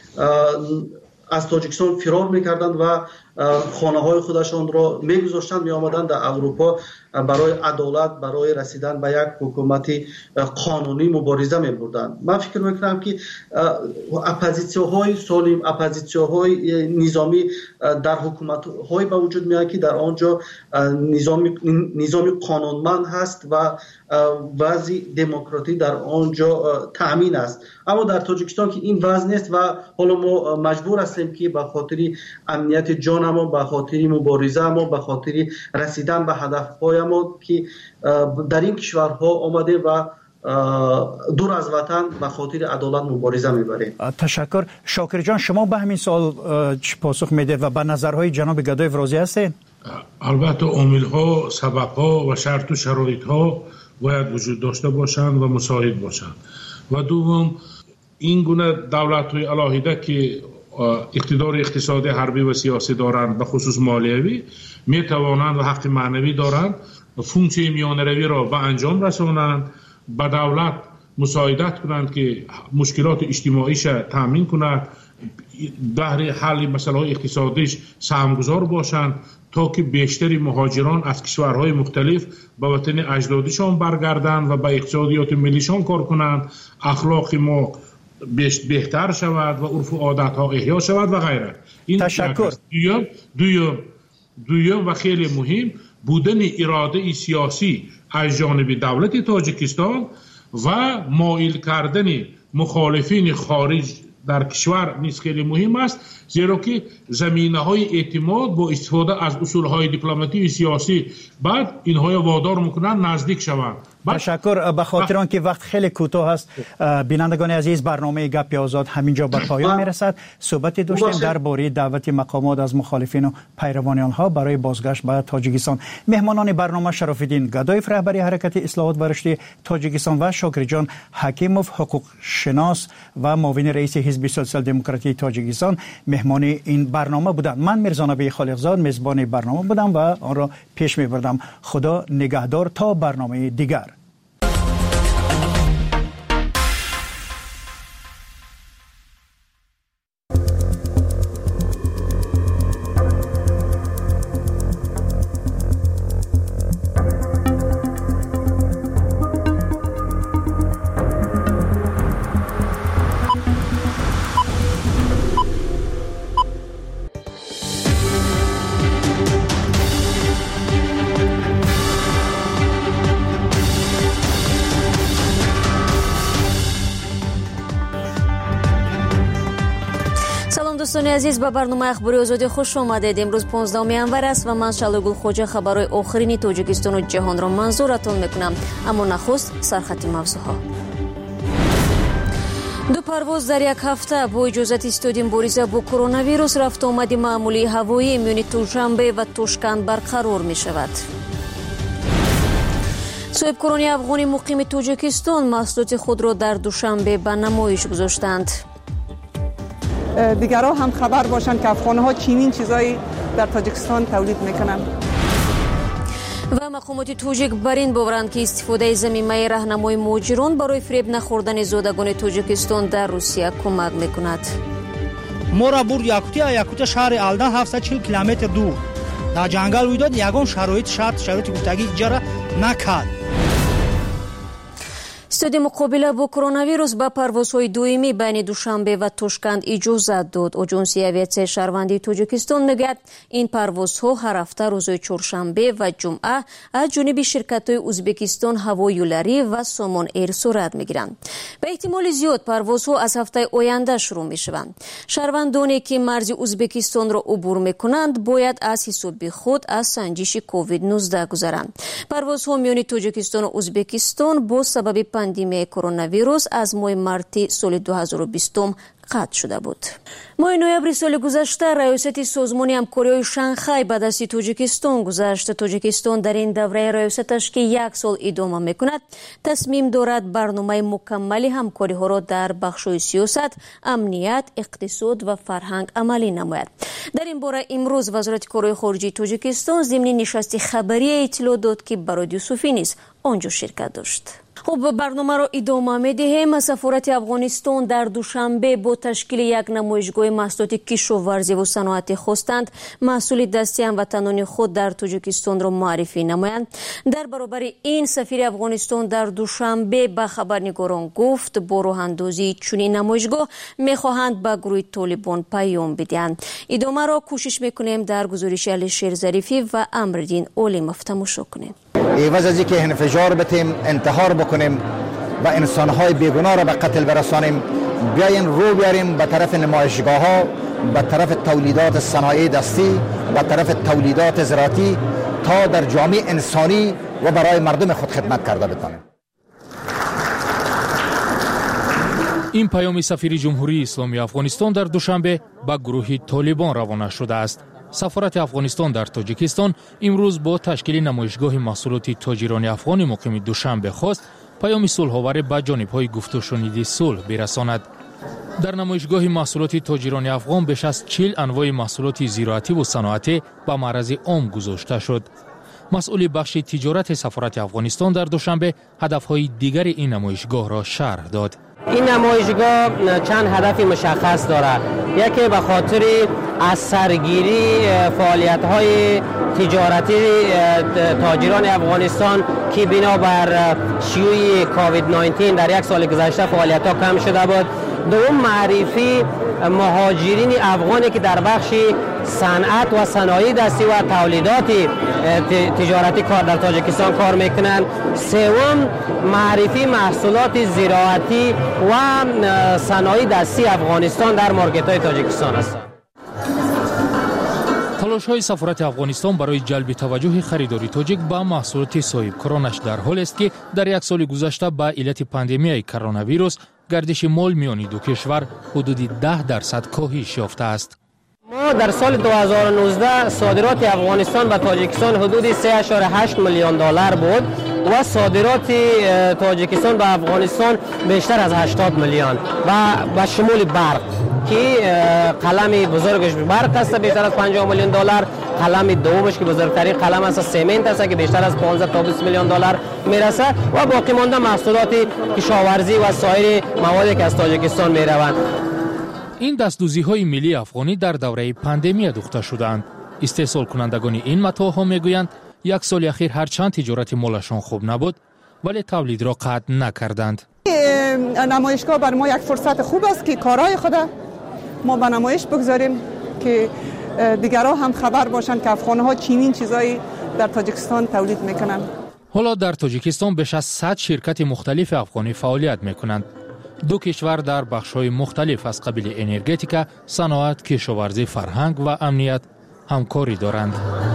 از تاجیکستان فرار میکردند و خانه های خودشان را میگذاشتند می آمدند در اروپا برای عدالت، برای رسیدن به یک حکومت قانونی مبارزه می بردند. من فکر میکنم که اپوزیسیون‌های سالم، اپوزیسیون‌های نظامی در حکومت های به وجود میاد که در آنجا نظام قانونمند هست و وضع دموکراتی در آنجا تأمین است. اما در تاجیکستان که این وضع نیست و حالا ما مجبور هستیم که به خاطر امنیت جان ما، به خاطر مبارزه ما، به خاطر رسیدن به هدفهای ما که در این کشورها آمده و دور از وطن به خاطر عدالت مبارزه میبریم. تشکر. شاکر جان، شما به همین سوال چی پاسخ میدید و به نظرهای جناب گدایف راضی هستید؟ البته عامل‌ها، سبب‌ها و شرط و شرایط‌ها باید وجود داشته باشند و مساعد باشند. و دوم این گونه دولت‌های الهیده که اقتدار اقتصادی، حربی و سیاسی دارند، به خصوص مالیوی، می توانند و حق معنوی دارند فونکسیون میانه‌روی را به انجام رسانند، به دولت مساعدت کنند که مشکلات اجتماعیش تامین کند، در حل مسائل اقتصادیش سهمگزار باشند تا که بیشتری مهاجران از کشورهای مختلف به وطن اجدادشان برگردند و به اقتصادیات ملیشان کار کنند، اخلاق ما بهتر شود و عرف و عادت ها احیا شود و غیره. این تشکر. دویم و خیلی مهم بودن اراده سیاسی از جانب دولت تاجیکستان و مایل کردن مخالفین خارج در کشور نیز خیلی مهم است، زیرا که زمینه های اعتماد با استفاده از اصول های دیپلماتی و سیاسی بعد اینها وادار میکنند نزدیک شوند تشکر. به خاطر آنکه وقت خیلی کوتاه است، بینندگان عزیز، برنامه گپ آزاد همینجا به پایان میرسد. صحبت داشتیم درباره دعوت مقامات از مخالفین و پیروان آنها برای بازگشت به تاجیکستان. مهمانان برنامه شراف‌الدین گدایف رهبری حرکت اصلاحات و رشد تاجیکستان و شاکر جان حکیموف حقوق شناس و معاون رئیس حزب سوسیال دموکراتی تاجیکستان مهمان این برنامه بودند. من میرزا نبی خالقزاد میزبان برنامه بودم و آن را پیش میبردم. خدا نگهدار تا برنامه دیگر. دوستان عزیز، به برنامه اخباری آزادی خوش آمدید. امروز 15 январ است و من شالگل خوجا خبرهای آخرین تاجیکستان و جهان را منظورتان میکنم. اما نخست سرخط موضوعها. دو پرواز در یک هفته با اجازت استودیم مبارزه با کرونا ویروس رفت آمد معمولی هوایی میان دوشنبه و توشکند برقرار می شود. صاحب کرانی افغانی مقیم تاجیکستان محصولات خود را در دوشنبه به نمایش گذاشتند. دیگرها هم خبر باشند که افغان‌ها چنین چیزایی در تاجیکستان تولید میکنند. و مقامات تاجیک بر این باورند که استفاده ضمیمه راهنمای مهاجران برای فریب نخوردن زادگان تاجیکستان در روسیه کمک میکند. ما را برد یاکوتیا شهر الدن 740 کیلومتر دور در جنگل رویداد. یگان شرایط گفتگی اجاره نکرد. استودی مقابله با کرونا ویروس به پروازهای دویمی بین دوشنبه و توشکند اجازت داد. آژانسی اویاسیون شهروندی تاجیکستان میگوید این پروازها هر هفته روزهای چهارشنبه و جمعه از جانب شرکت‌های ازبکستان هوایولری و سامان ایر صورت میگیرند. به احتمال زیاد پروازها از هفته آینده شروع میشوند. شهروندانی که مرز ازبکستان را عبور میکنند باید از حساب خود از سنجش کووید 19 گذرند. پروازها میان تاجیکستان و ازبکستان با سبب پاندمی کرونا ویروس از ماه مارت سال 2020 قطع شده بود. ماه نوامبر سال گذشته ریاست سازمان همکاری شانگهای به دست تاجیکستان گذشت. تاجیکستان در این دوره ریاستش که 1 سال ادامه میکند تصمیم دارد برنامه مکمل همکاری ها را در بخش‌های سیاست، امنیت، اقتصاد و فرهنگ عملی نماید. در این باره امروز وزارت کارهای خارجه تاجیکستان ضمن نشست خبری اطلاع داد که برادیو صوفی نیز آنجا شرکت داشت. خب برنامه را ادامه می‌دهیم. سفارت افغانستان در دوشنبه با تشکیل یک نمایشگاه محصولات کشاورزی و صنعتی خواستند محصول دستی هموطنان خود در تاجیکستان را معرفی نمایند. در برابر این سفیر افغانستان در دوشنبه به خبرنگاران گفت با راه اندازی چنین نمایشگاه می‌خواهند به گروه طالبان پیام بدهند. ادامه را کوشش می‌کنیم در گزارش علیشیر ظریفی و امرالدین اولیموف تماشا کنیم. عوض از اینکه انفجار بتیم، انتحار بکنیم و انسانهای بیگناه را به قتل برسانیم، بیاین رو بیاریم به طرف نمایشگاه ها، به طرف تولیدات صنایع دستی، به طرف تولیدات زراعتی تا در جامعه انسانی و برای مردم خود خدمت کرده بتانیم. این پیام سفیر جمهوری اسلامی افغانستان در دوشنبه به گروه طالبان روانه شده است. سفارت افغانستان در تاجیکستان امروز با تشکیل نمایشگاه محصولات تاجران افغان مقیم دوشنبه خواست پیام صلح‌آور به جانب‌های گفت و شنید صلح برساند. در نمایشگاه محصولات تاجران افغان بیش از 40 انواع محصولات زراعتی و صنعتی به معرض عام گذاشته شد. مسئول بخش تجارت سفارت افغانستان در دوشنبه هدف‌های دیگر این نمایشگاه را شرح داد. این نمایشگاه چند هدف مشخص دارد. یکی به خاطر از سرگیری فعالیت‌های تجارتی تاجران افغانستان که بنابر شیوع کووید 19 در 1 سال گذشته فعالیت‌ها کم شده بود. دوم معرفی مهاجرین افغانی که در بخش صنعت و صنایع دستی و تولیدات تجارتی کار در تاجیکستان کار میکنند. سوم معرفی محصولات زراعتی و صنایع دستی افغانستان در مارکت‌های تاجیکستان است. تلاش‌های سفارت افغانستان برای جلب توجه خریداری تاجیک به محصولات صاحبکارانش در حالی است که در یک سال گذشته به علت پاندمیای کرونا ویروس گردش مال میان دو کشور حدود 10% کاهش یافته است. ما در سال 2019 صادرات افغانستان به تاجیکستان حدود 3.8 میلیون دلار بود و صادرات تاجیکستان به افغانستان بیشتر از 80 میلیون و به شمول برق که قلم بزرگش برق است بیشتر از 50 میلیون دلار، قلم دومش که بزرگترین قلم است سمنت است که بیشتر از 15 تا 20 میلیون دلار میرسه و باقی مانده محصولات کشاورزی و سایر موادی که از تاجیکستان میروند. این دستدوزی‌های ملی افغانی در دوره پاندمی دوخته شدند. استحصال کنندگان این متاعها میگویند یک سال اخیر هرچند تجارت مالشان خوب نبود ولی تولید را قطع نکردند. نمایشگاه بر ما یک فرصت خوب است که کارهای خود ما به نمایش بگذاریم که دیگرها هم خبر باشند که افغان‌ها چنین چیزایی در تاجیکستان تولید میکنند. حالا در تاجیکستان بیش از 100 شرکت مختلف افغانی فعالیت میکنند. دو کشور در بخش‌های مختلف از قبیل انرژتیکا، صنعت، کشاورزی، فرهنگ و امنیت همکاری دارند.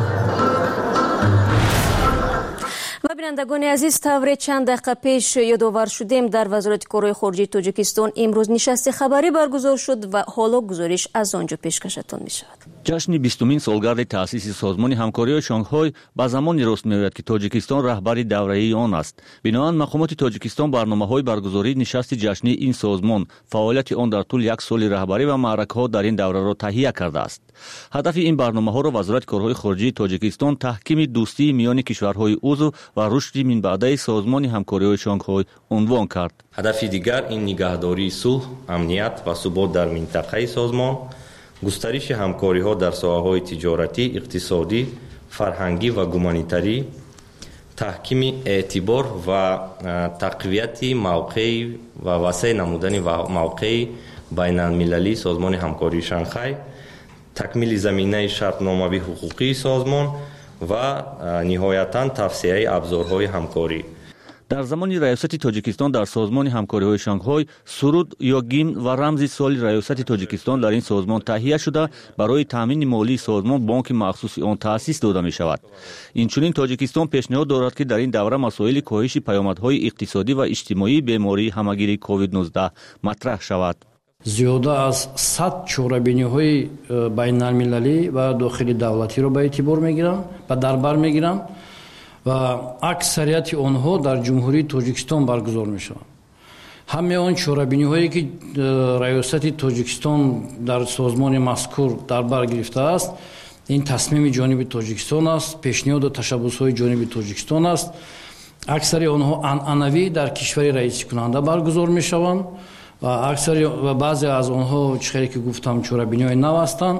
و بینندگان عزیز، طور چند دقیقه پیش یادآور شدیم در وزارت کارهای خارجه تاجیکستان امروز نشست خبری برگزار شد و حالا گزارش از آنجا پیشکشتان می شود. جشن 20مین سالگرد تأسیس سازمان همکاری شانگهای به زمانی راست می‌آید که تاجیکستان رهبری دوره‌ای آن است. بنابراین مقامات تاجیکستان برنامه‌های برگزاری نشست جشنی این سازمان، فعالیت آن در طول یک سال رهبری و معرکه‌ها در این دوره را تهیه کرده است. هدف این برنامه‌ها را وزارت کارهای خارجه تاجیکستان تحکیم دوستی میان کشورهای عضو و رشد من بعده سازمان همکاری شانگهای عنوان کرد. هدف دیگر این نگهداری صلح، امنیت و ثبات در منطقه سازمان، گسترش همکاری‌ها در ساحه‌های تجارتی، اقتصادی، فرهنگی و گومانیتری، تحکیم اعتبار و تقویت موقع و وسیع نمودن موقع بین المللی سازمان همکاری شانگهای، تکمیل زمینه شرطنامه حقوقی سازمان و نهایتاً توسعه ابزارهای همکاری. در زمان ریاست تاجیکستان در سازمان همکاری‌های شانگهای، سرود یا گیمن و رمز سال ریاست تاجیکستان در این سازمان تهیه شده برای تامین مالی سازمان بانک مخصوص آن تأسیس داده می شود. اینچنین تاجیکستان پیشنهاد دارد که در این دوره مسائل کاهش پیامدهای اقتصادی و اجتماعی بیماری همگیری کووید 19 مطرح شود. زیاده از 100 چاره‌بینی‌های بین المللی و داخلی دولتی را به اعتبار می‌گیرم و در بر می‌گیرم و اکثریت آنها در جمهوری تاجیکستان برگزار می‌شوند. همه آن چاره‌بینی‌هایی که ریاست تاجیکستان در سازمان مذکور در بر گرفته است، این تصمیم جانب تاجیکستان است، پیشنهاد و تشبس‌های جانب تاجیکستان است. اکثر آنها عنعنوی در کشور رئیس کننده برگزار می‌شوند و اکثر و بعضی از آنها چیزی که گفتم چاره‌بینی‌های نو هستند.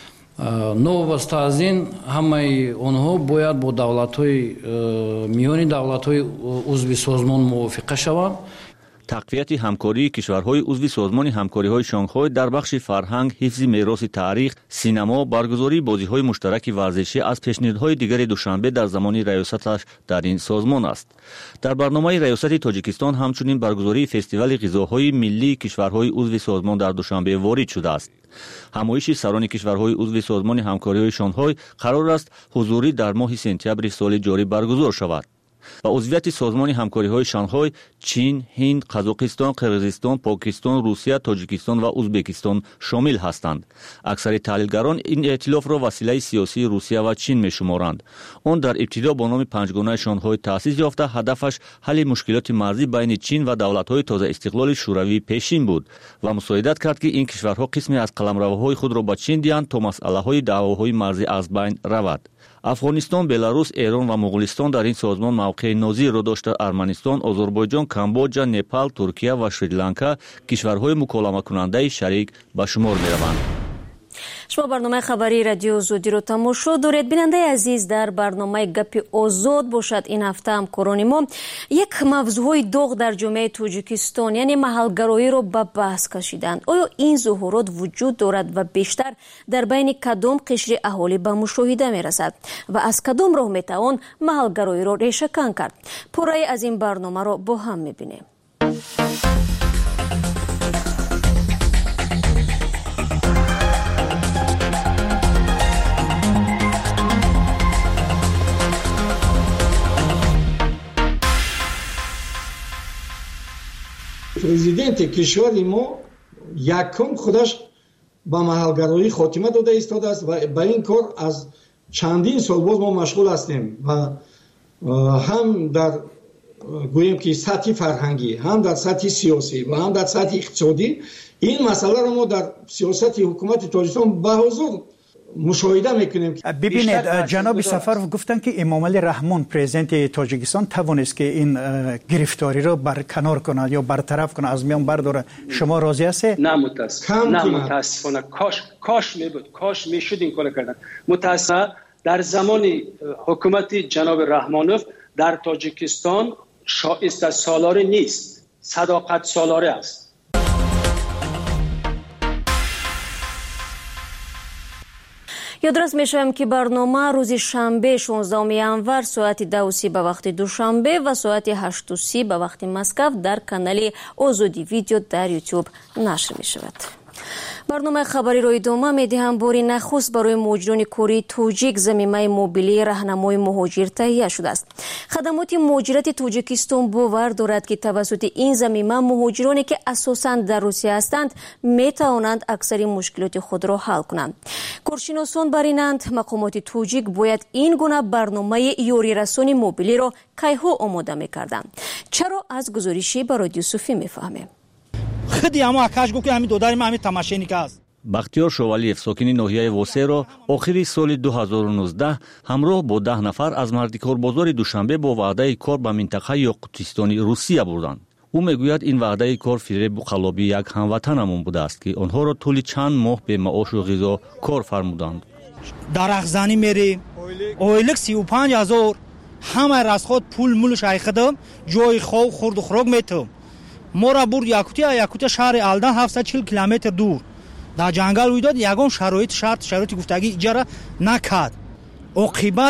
نوبسته از این همه آنها باید با دولت‌های میانی دولت‌های عضو سازمان موافقه شوند. تقویت همکاری کشورهای عضو سازمان همکاری‌های شانگهای در بخش فرهنگ، حفظ میراث تاریخ، سینما، برگزاری بازی‌های مشترک ورزشی از پیشنهادهای دیگر دوشنبه در زمان ریاستش در این سازمان است. در برنامه ریاست تاجیکستان همچنین برگزاری فستیوال غذاهای ملی کشورهای عضو سازمان در دوشنبه وارد شده است. همایش سران کشورهای عضو سازمان همکاری‌های شانگهای قرار است حضوری در ماه سپتامبر سال جاری برگزار شود. و عضویت سازمان همکاری‌های شانگهای چین، هند، قزاقستان، قرقیزستان، پاکستان، روسیه، تاجیکستان و ازبکستان شامل هستند. اکثر تحلیلگران این ائتلاف را وسیله سیاسی روسیه و چین می‌شمارند. آن در ابتدا با نام پنجگانه شانگهای تأسیس یافته، هدفش حل مشکلات مرزی بین چین و دولت‌های تازه استقلال شوروی پیشین بود و مساعدت کرد که این کشورها قسمی از قلمروهای خود را به چین دهند تا مسئله‌های دعواهای مرزی از بین رود. افغانستان، بلاروس، ایران و مغولستان در این سازمان موقع نظیر را داشته. ارمنستان، آذربایجان، کامبوجا، نپال، ترکیه و سریلانکا کشورهای مکالمه کننده شریک به شمار می‌روند. شما برنامه خبری رادیو زودی رو تماشا دارید. بیننده عزیز، در برنامه گپ آزاد باشد این هفته همکاران ما یک موضوع داغ در جامعه تاجیکستان یعنی محلگرایی رو به بحث کشیدند. آیا این ظهورات وجود دارد و بیشتر در بین کدام قشر اهالی به مشاهده می رسد و از کدام راه می توان محلگرایی رو ریشه‌کن کرد؟ پاره از این برنامه رو با هم می بینیم. президенти кишвари мо якум худаш ба маҳалгароӣ хотима дода истодааст ва ба ин кор аз чандин сол боз мо машғул ҳастем ва ҳам дар гӯем ки сатҳи фарҳангӣ, ҳам дар сатҳи сиёсӣ ва ҳам дар сатҳи иқтисодӣ ин масъаларо мо дар сиёсати ҳукумати Тоҷикистон ба ҳузур мушоҳида мекунем. бибинед ҷаноби Сафаров гуфтанд ки Эмомалӣ Раҳмон президенти Тоҷикистон тавонист ки ин гирифториро барканор кунад ё бартараф кунад, аз миён бардорад. шумо розӣ ҳастед? نه متاسفانه کاش میبود، کاش میشد این کار کردن. متاسفانه در زمان حکومت جناب رحمانوف در تاجیکستان شایسته سالاری نیست، صداقت سالاری است. ёдрас мешавем ки барнома рӯзи шанбе 16 январ соати 2:30 ба вақти душанбе ва соати 8:30 ба вақти Москав дар канали Озоди видео дар YouTube нашр мешавад. барномаи хабариро идома медиҳам. бори нахуст барои муҳоҷирони кори тоҷик замимаи мобилии раҳнамои муҳоҷир таҳия шудааст. хадамоти муҳоҷирати Тоҷикистон бовар дорад ки тавассути ин замима муҳоҷироне ки асосан дар Русия ҳастанд метавонанд аксари мушкилоти худро ҳал кунанд. коршиносон баринанд мақомоти тоҷик бояд ин гуна барномаи ёрирасони мобилиро кайҳо омода мекарданд. чаро аз гузориши Бароди Юсуфӣ мефаҳмем. خدی اما آکاش گو که همین دوداریم همین تماشینی است. бахтиёр шовалиев сокини ноҳияи восеро охири соли 2019 ҳамроҳ бо 10 нафар аз мардикорбозори Душанбе бо ваъдаи кор ба минтақаи Ёқутистони Русия бурданд. ӯ мегӯяд ин ваъдаи кор фиребу қаллобӣ як ҳамватанамон будааст ки онҳоро тӯли чанд моҳ бемаошу ғизо кор фармуданд. дарахтзанӣ мерем, ойлик 35,000 ҳамаи расход пул мул шайхидам, ҷои хов хурду хӯрок метавам. мора бурд якутия шаҳри Алдан 740 километр дур дар ҷангал рӯй дод. ягон шароити гуфтагии иҷара накард. оқибат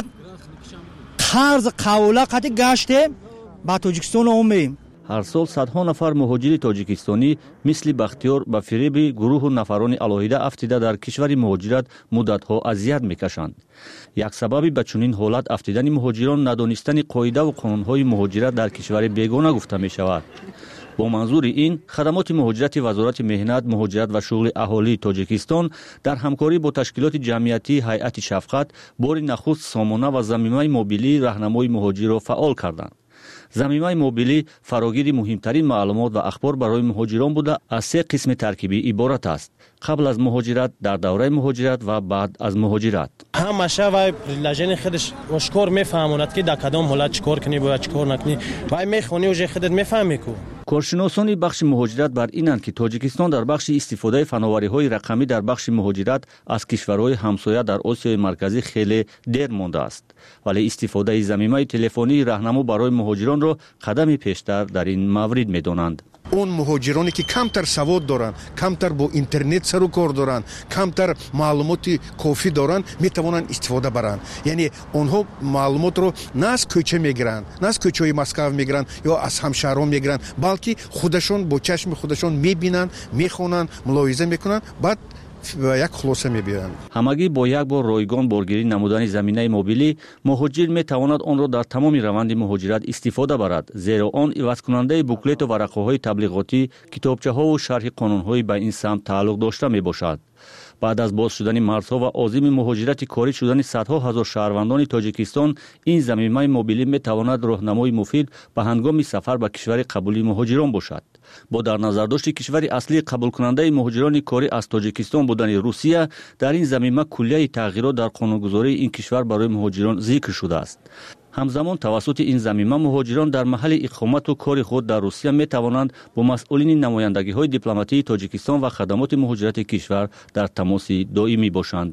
қарз қавла қати гаштем ба Тоҷикистон омем. ҳар сол садҳо нафар муҳоҷири тоҷикистонӣ мисли Бахтиёр ба фиреби гурӯҳу нафарони алоҳида афтида дар кишвари муҳоҷират муддатҳо азият мекашанд. як сабаби ба чунин ҳолат афтидани муҳоҷирон надонистани қоидаву қонунҳои муҳоҷират дар кишвари бегона гуфта мешавад. бо манзури ин хадамоти муҳоҷирати вазорати меҳнат, муҳоҷират ва шуғли аҳолии Тоҷикистон дар ҳамкорӣ бо ташкилоти ҷамъиятии ҳайати Шафқат бори нахуст сомона ва замимаи мобилии раҳнамои муҳоҷирро фаъол карданд. замимаи мобилӣ фарогири муҳимтарин маълумот ва ахбор барои муҳоҷирон буда аз 3 қисми таркибӣ иборат аст: қабл аз муҳоҷират, дар давраи муҳоҷират ва баъд аз муҳоҷират. ҳамаша вай лажени худаш ошкор мефаҳмонад ки дар кадом ҳолат чикор кунӣ бояд чикор накунӣ. вай мехонӣ уже худат мефаҳмӣ ку. коршиносони бахши муҳоҷират бар инанд ки Тоҷикистон дар бахши истифодаи фановариҳои рақамӣ дар бахши муҳоҷират аз кишварҳои ҳамсоя дар Осиёи марказӣ хеле дер мондааст, вале истифодаи замимаи телефонии раҳнамо барои муҳоҷиронро қадами пештар дар ин маврид медонанд. он муҳоҷироне ки камтар савод доранд, камтар бо интернет сару кор доранд, камтар маълумоти кофӣ доранд, метавонанд истифода баранд. яъне онҳо маълумотро на аз кӯча мегиранд, на аз кӯчаҳои Москав мегиранд ё аз ҳамшаҳрон мегиранд, балки худашон бо чашми худашон мебинанд, мехонанд, мулоҳиза мекунанд, баъд як хулоса мебиёянд. ҳамагӣ бо як бор ройгон боргирӣ намудани заминаи мобилӣ муҳоҷир метавонад онро дар тамоми раванди муҳоҷират истифода барад, зеро он ивазкунандаи буклету варақаҳои таблиғотӣ, китобчаҳову шарҳи қонунҳои ба ин самт тааллуқ дошта мебошад. баъд аз боз шудани марзҳо ва озими муҳоҷирати корӣ шудани садҳо ҳазор шаҳрвандони Тоҷикистон, ин замимаи мобилӣ метавонад роҳнамои муфид ба ҳангоми сафар ба кишвари қабули муҳоҷирон бошад. бо дар назардошти кишвари аслии қабулкунандаи муҳоҷирони корӣ аз Тоҷикистон будани Русия, дар ин замима куллияи тағйирот дар қонунгузории ин кишвар барои муҳоҷирон зикр шудааст. ҳамзамон тавассути ин замима муҳоҷирон дар маҳалли иқомату кори худ дар Русия метавонанд бо масъулини намояндагиҳои дипломатии Тоҷикистон ва хадамоти муҳоҷирати кишвар дар тамоси доимӣ бошанд.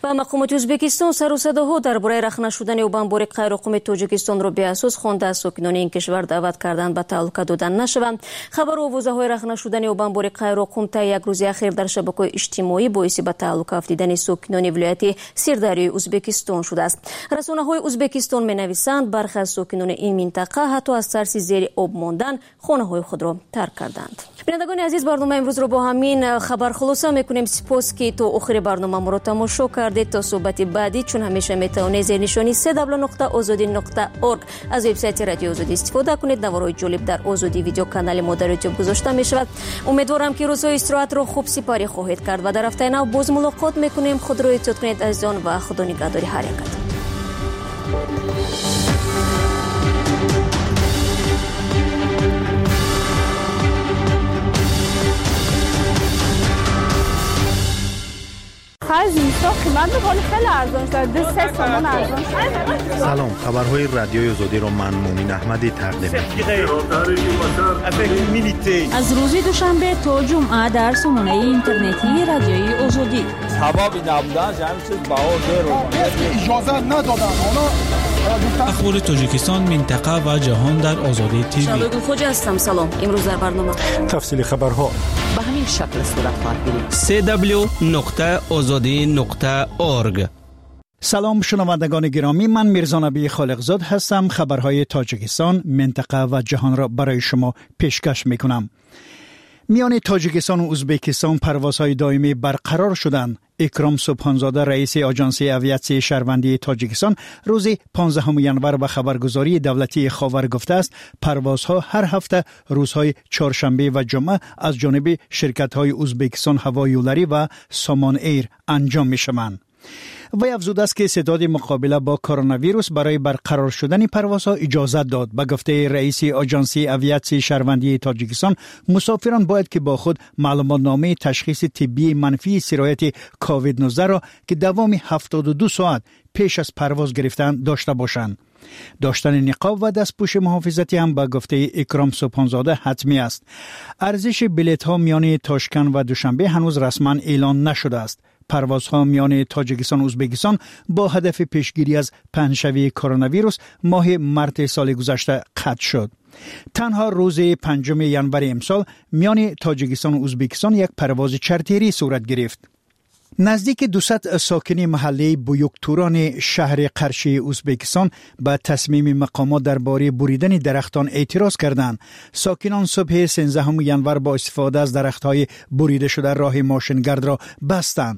با مقامات ازبکستان سر و صداها درباره رخنه شدن او بمبار غیرحکومتی تاجیکستان را به اساس خوانده از ساکنان این کشور دعوت کردند به تعلق دادن نشوند. خبر آوازه‌های رخنه شدن او بمبار غیرحکومتی یک روز اخیر در شبکه‌های اجتماعی باعث به تعلق افتیدن ساکنان ولایت سردریای ازبکستان شده است. رسانه‌های ازبکستان می‌نویسند برخی از ساکنان این منطقه حتی از ترس زیر آب ماندن خانه‌های خود را ترک کردند. بینندگان عزیز، برنامه امروز رو با همین خبر خلاصه می‌کنیم. سپاس که تا آخر برنامه ما رو تماشا کردید. تا صحبت بعدی چون همیشه میتونید زیر نشانی www.azadi.org از وبسایت رادیو آزادی استفاده کنید. نوارهای جالب در آزادی ویدیو کانال ما در یوتیوب گذاشته میشود. امیدوارم که روزهای استراحت رو خوب سپری خواهید کرد و در هفته نو باز ملاقات میکنیم. خود رو احتیاط کنید عزیزان و خدا نگهداری هر یک. از اینستا قیمت بکنی خیلی ارزان شده. 3 تومان ارزان شده. سلام، خبرهای رادیوی آزادی رو من مومین احمدی تقدیم می‌کنم. از روز دوشنبه تا جمعه در سامانه اینترنتی رادیوی آزادی. حبابی نبودن همین چیز اجازه ندادن. اخبار تاجیکستان، منطقه و جهان در آزادی تیوی. شادو خوجا هستم. سلام. امروز در برنامه تفصیل خبرها به همین شکل صورت خواهد گرفت. www.azadi.org. سلام شنوندگان گرامی، من میرزا نبی خالقزاد هستم. خبرهای تاجیکستان، منطقه و جهان را برای شما پیشکش میکنم. میان تاجیکستان و ازبکستان پروازهای دائمی برقرار شدند. اکرام سبحانزاده رئیس آژانسی اویاسیون شهروندی تاجیکستان روز 15 ژانویه به خبرگزاری دولتی خاور گفته است پروازها هر هفته روزهای چهارشنبه و جمعه از جانب شرکت‌های ازبکستان هوایولری و سامان ایر انجام می‌شوند. وی افزوده است که استعداد مقابله با کرونا ویروس برای برقرار شدن پروازها اجازه داد. به گفته رئیس آژانسی اویاسیون شهروندی تاجیکستان، مسافران باید که با خود معلومات نامه تشخیص طبی منفی سرایت کووید 19 را که دوام 72 ساعت پیش از پرواز گرفتن داشته باشند. داشتن نقاب و دستپوش محافظتی هم به گفته اکرام سبحانزاده حتمی است. ارزش بلیط ها میان تاشکند و دوشنبه هنوز رسما اعلان نشده است. پروازها میان تاجیکستان و ازبکستان با هدف پیشگیری از پنه‌شوی کرونا ویروس ماه مارس سال گذشته قطع شد. تنها روز 5 ژانویه امسال میان تاجیکستان و ازبکستان یک پرواز چارتری صورت گرفت. نزدیک 200 ساکن محلی بویوکتوران شهر قرشی ازبکستان به تصمیم مقامات درباره بریدن درختان اعتراض کردند. ساکنان صبح 13 ژانویه با استفاده از درخت‌های بریده شده راه ماشینگرد را بستند.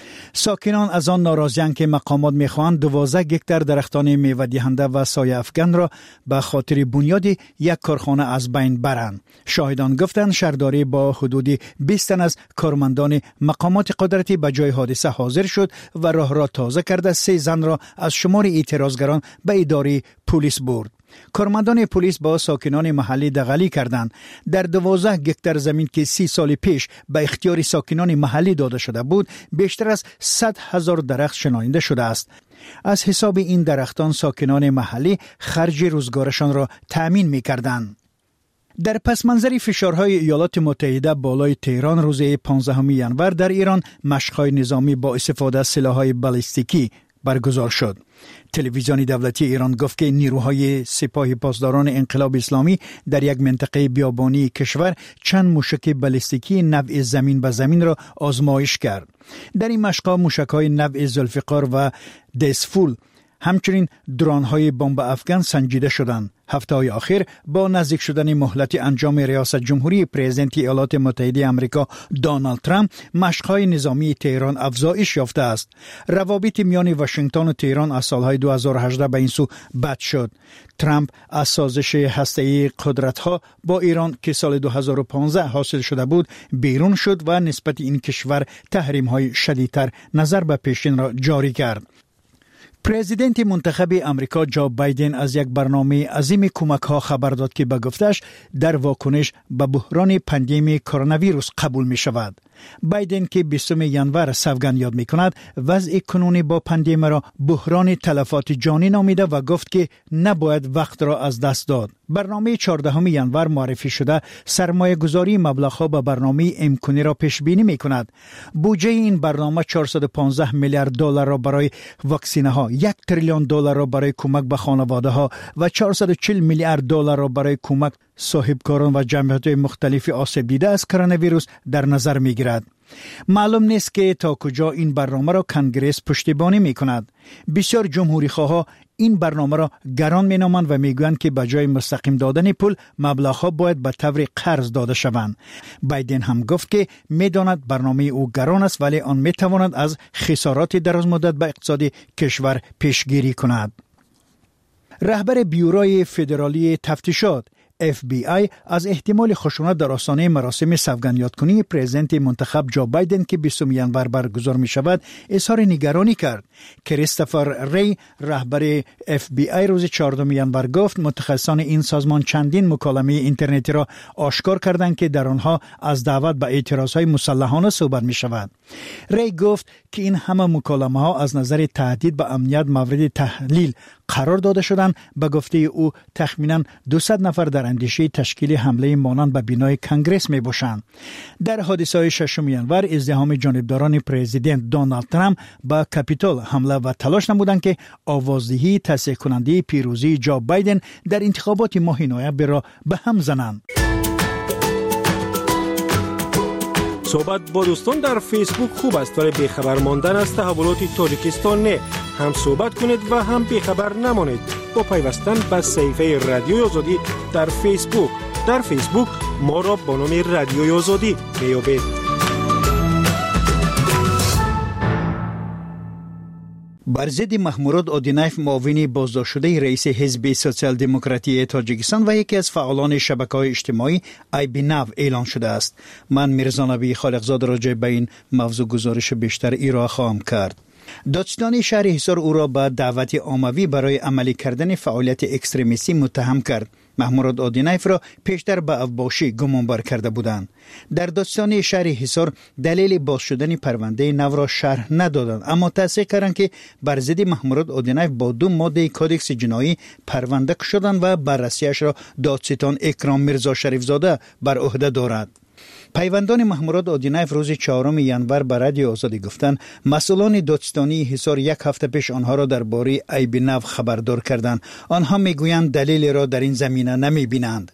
ساکنان از آن ناراضی‌اند که مقامات می‌خواهند 12 هکتار درختان میوه دهنده و سایه افکن را به خاطر بنیاد یک کارخانه از بین برند. شاهدان گفتند شهرداری با حدود 20 تن از کارمندان مقامات قدرتی به جای حادثه حاضر شد و راه را تازه کرده 3 زن را از شمار اعتراضگران به اداره پلیس برد. کارمندان پلیس با ساکنان محلی دغلی کردند. در 12 هکتار زمین که 30 سال پیش به اختیار ساکنان محلی داده شده بود، بیشتر از 100,000 درخت شناسایی شده است. از حساب این درختان ساکنان محلی خرج روزگارشان را تأمین می‌کردند. در پس منظر فشارهای ایالات متحده بالای تهران روز 15 ژانویه در ایران مشق‌های نظامی با استفاده از سلاح‌های بالستیکی برگزار شد. تلویزیون دولتی ایران گفت که نیروهای سپاه پاسداران انقلاب اسلامی در یک منطقه بیابانی کشور چند موشک بالستیکی نوع زمین به زمین را آزمایش کرد. در این مشق‌ها موشک‌های نوع ذوالفقار و دسفول همچنین درون‌های بمب افغان سنجیده شدند. هفته‌های اخیر با نزدیک شدن مهلت انجام ریاست جمهوری پرزیدنت ایالات متحده آمریکا دونالد ترامپ، مشق‌های نظامی تهران افزایش یافته است. روابط میان واشنگتن و تهران از سالهای 2018 به این سو بد شد. ترامپ از سازش هسته‌ای قدرت‌ها با ایران که سال 2015 حاصل شده بود بیرون شد و نسبت این کشور تحریم‌های شدیدتر نظر به پیشین را جاری کرد. پرزیدنت منتخب امریکا جو بایدن از یک برنامه عظیم کمک‌ها خبر داد که به گفتش در واکنش به بحران پاندمی کرونا ویروس قبول می شود. بایدن که 20 ینور سوگند یاد می‌کند وضع کنونی با پاندمی را بحران تلفات جانی نامیده و گفت که نباید وقت را از دست داد. برنامه 14 ینور معرفی شده سرمایه گذاری مبلغ‌ها به برنامه امکانی را پیش بینی می‌کند. بودجه این برنامه 415 میلیارد دلار را برای واکسین‌ها، 1 تریلیون دلار را برای کمک به خانواده‌ها و 440 میلیارد دلار را برای کمک صاحبکاران و جمعیت‌های مختلف آسیب دیده از کرونا ویروس در نظر می‌گیرد. معلوم نیست که تا کجا این برنامه را کنگره پشتیبانی می‌کند. بسیار جمهوری‌خواها این برنامه را گران می‌نامند و می‌گویند که به جای مستقیم دادن پول مبلغ‌ها باید به طور قرض داده شوند. بایدن هم گفت که می‌داند برنامه او گران است ولی آن می‌تواند از خسارات درازمدت به اقتصاد کشور پیشگیری کند. رهبر بیوروی فدرالی تفتیشات FBI از احتمال خشونت در آستانه مراسم سوگند یادکنی پرزیدنت منتخب جو بایدن که 20 ینور برگزار می شود اظهار نگرانی کرد. کریستوفر ری رهبر FBI روز 14 ینور گفت متخصصان این سازمان چندین مکالمه اینترنتی را آشکار کردند که در آنها از دعوت به اعتراضهای مسلحانه صحبت می شود. ری گفت که این همه مکالمه ها از نظر تهدید به امنیت مورد تحلیل قرار داده شدند. به گفته او تخمیناً 200 نفر در اندیشه تشکیل حمله مانند به بینای کنگره می باشند. در حادثه 6 ینور ازدحام جانبداران پرزیدنت دونالد ترامپ به کاپیتول حمله و تلاش نمودند که آوازدهی تصحیح کننده پیروزی جو بایدن در انتخابات ماه نوامبر را به هم زنند. صحبت با دوستان در فیسبوک خوب است ولی بیخبر ماندن از تحولات تاجیکستان نه. هم صحبت کنید و هم بیخبر نمانید با پیوستن به صفحه رادیوی آزادی در فیسبوک. در فیسبوک ما را با نام رادیوی آزادی میابید. بر ضد محمود آدینایف معاون بازداشت شده رئیس حزب سوسیال دموکراتی تاجیکستان و یکی از فعالان شبکه‌های اجتماعی آیبیناو اعلان شده است. من میرزا نبی خالقزاده راجع به این موضوع گزارش بیشتر ارائه خواهم کرد. دادستانی شهر حصار او را به دعوت عمومی برای عملی کردن فعالیت اکستریمیستی متهم کرد. محمود آدینایف را پیشتر به اوباشی گمانبر کرده بودند. در دادستانی شهر حصار دلیل باز شدن پرونده نو را شرح ندادند، اما تصدیق کردند که بر ضد محمود آدینایف با 2 ماده کدکس جنایی پرونده شدند و بررسیش را دادستان اکرام میرزا شریفزاده بر عهده دارد. پیوندان محمود آدینایف روز 4 ینور به رادیو آزادی گفتند مسئولان دادستانی حصار 1 هفته پیش آنها را درباره آیبیناو خبردار کردند. آنها میگویند دلیلی را در این زمینه نمیبینند.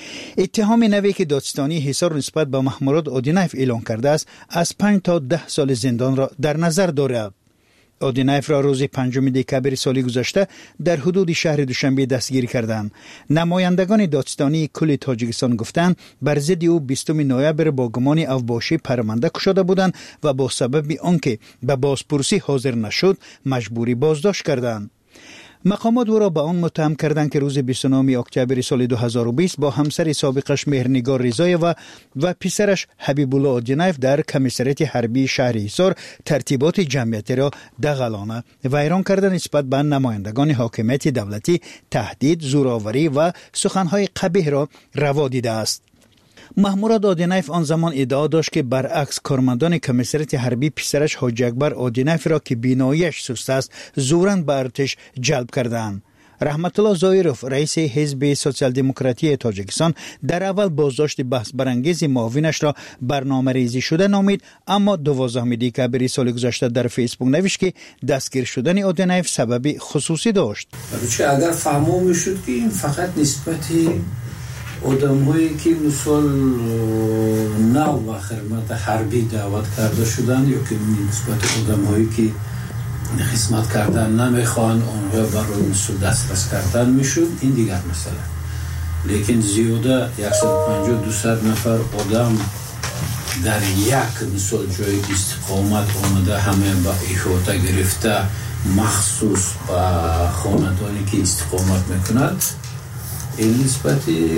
اتهام نوی که دادستانی حصار نسبت به محمود آدینایف اعلان کرده است از 5 تا 10 سال زندان را در نظر دارد. آدینایف را روز 5 دکامبر سال گذشته در حدود شهر دوشنبه دستگیر کردند. نمایندگان دادستانی کل تاجیکستان گفتند بر ضد او 20 نوامبر با گمان اوباشی پرونده شده بودند و با سبب آنکه به بازپرسی حاضر نشد مجبوری بازداشت کردند. مقامات او را به آن متهم کردند که روز 29 اکتبر سال 2020 با همسر سابقش مهرنگار رضایه و پسرش حبیب الله آدینایف در کمیسریت حربی شهر حصار ترتیبات جمعیتی را دغلانه ویران کردند. نسبت به نمایندگان حاکمیت دولتی تهدید، زورآوری و سخنهای قبیح را روا دیده است. محمود آدینایف آن زمان ادعا داشت که برعکس کارمندان کمیسریت حربی پسرش حاجی اکبر آدینایف را که بیناییش سست است زوراً به ارتش جلب کردند. رحمت الله زایروف رئیس حزب سوسیال دموکراتی تاجیکستان در اول بازداشت بحث برانگیز معاونش را برنامه‌ریزی شده نامید، اما 12 دکامبر سال گذشته در فیسبوک نوشت که دستگیر شدن آدینایف سبب خصوصی داشت. البته اگر فهمو میشد که این فقط نسبتی آدم‌هایی که مثلا نو و خدمت حربی دعوت کرده شدند یا که نسبت آدم‌هایی که خدمت کردن نمیخوان اونها برای مثل دسترس کردن میشد، این دیگر مسئله. لیکن زیاده 150-200 نفر آدم در یک مثل جای استقامت آمده همه با احاطه گرفته مخصوص با خاندانی که استقامت میکند، این نسبتی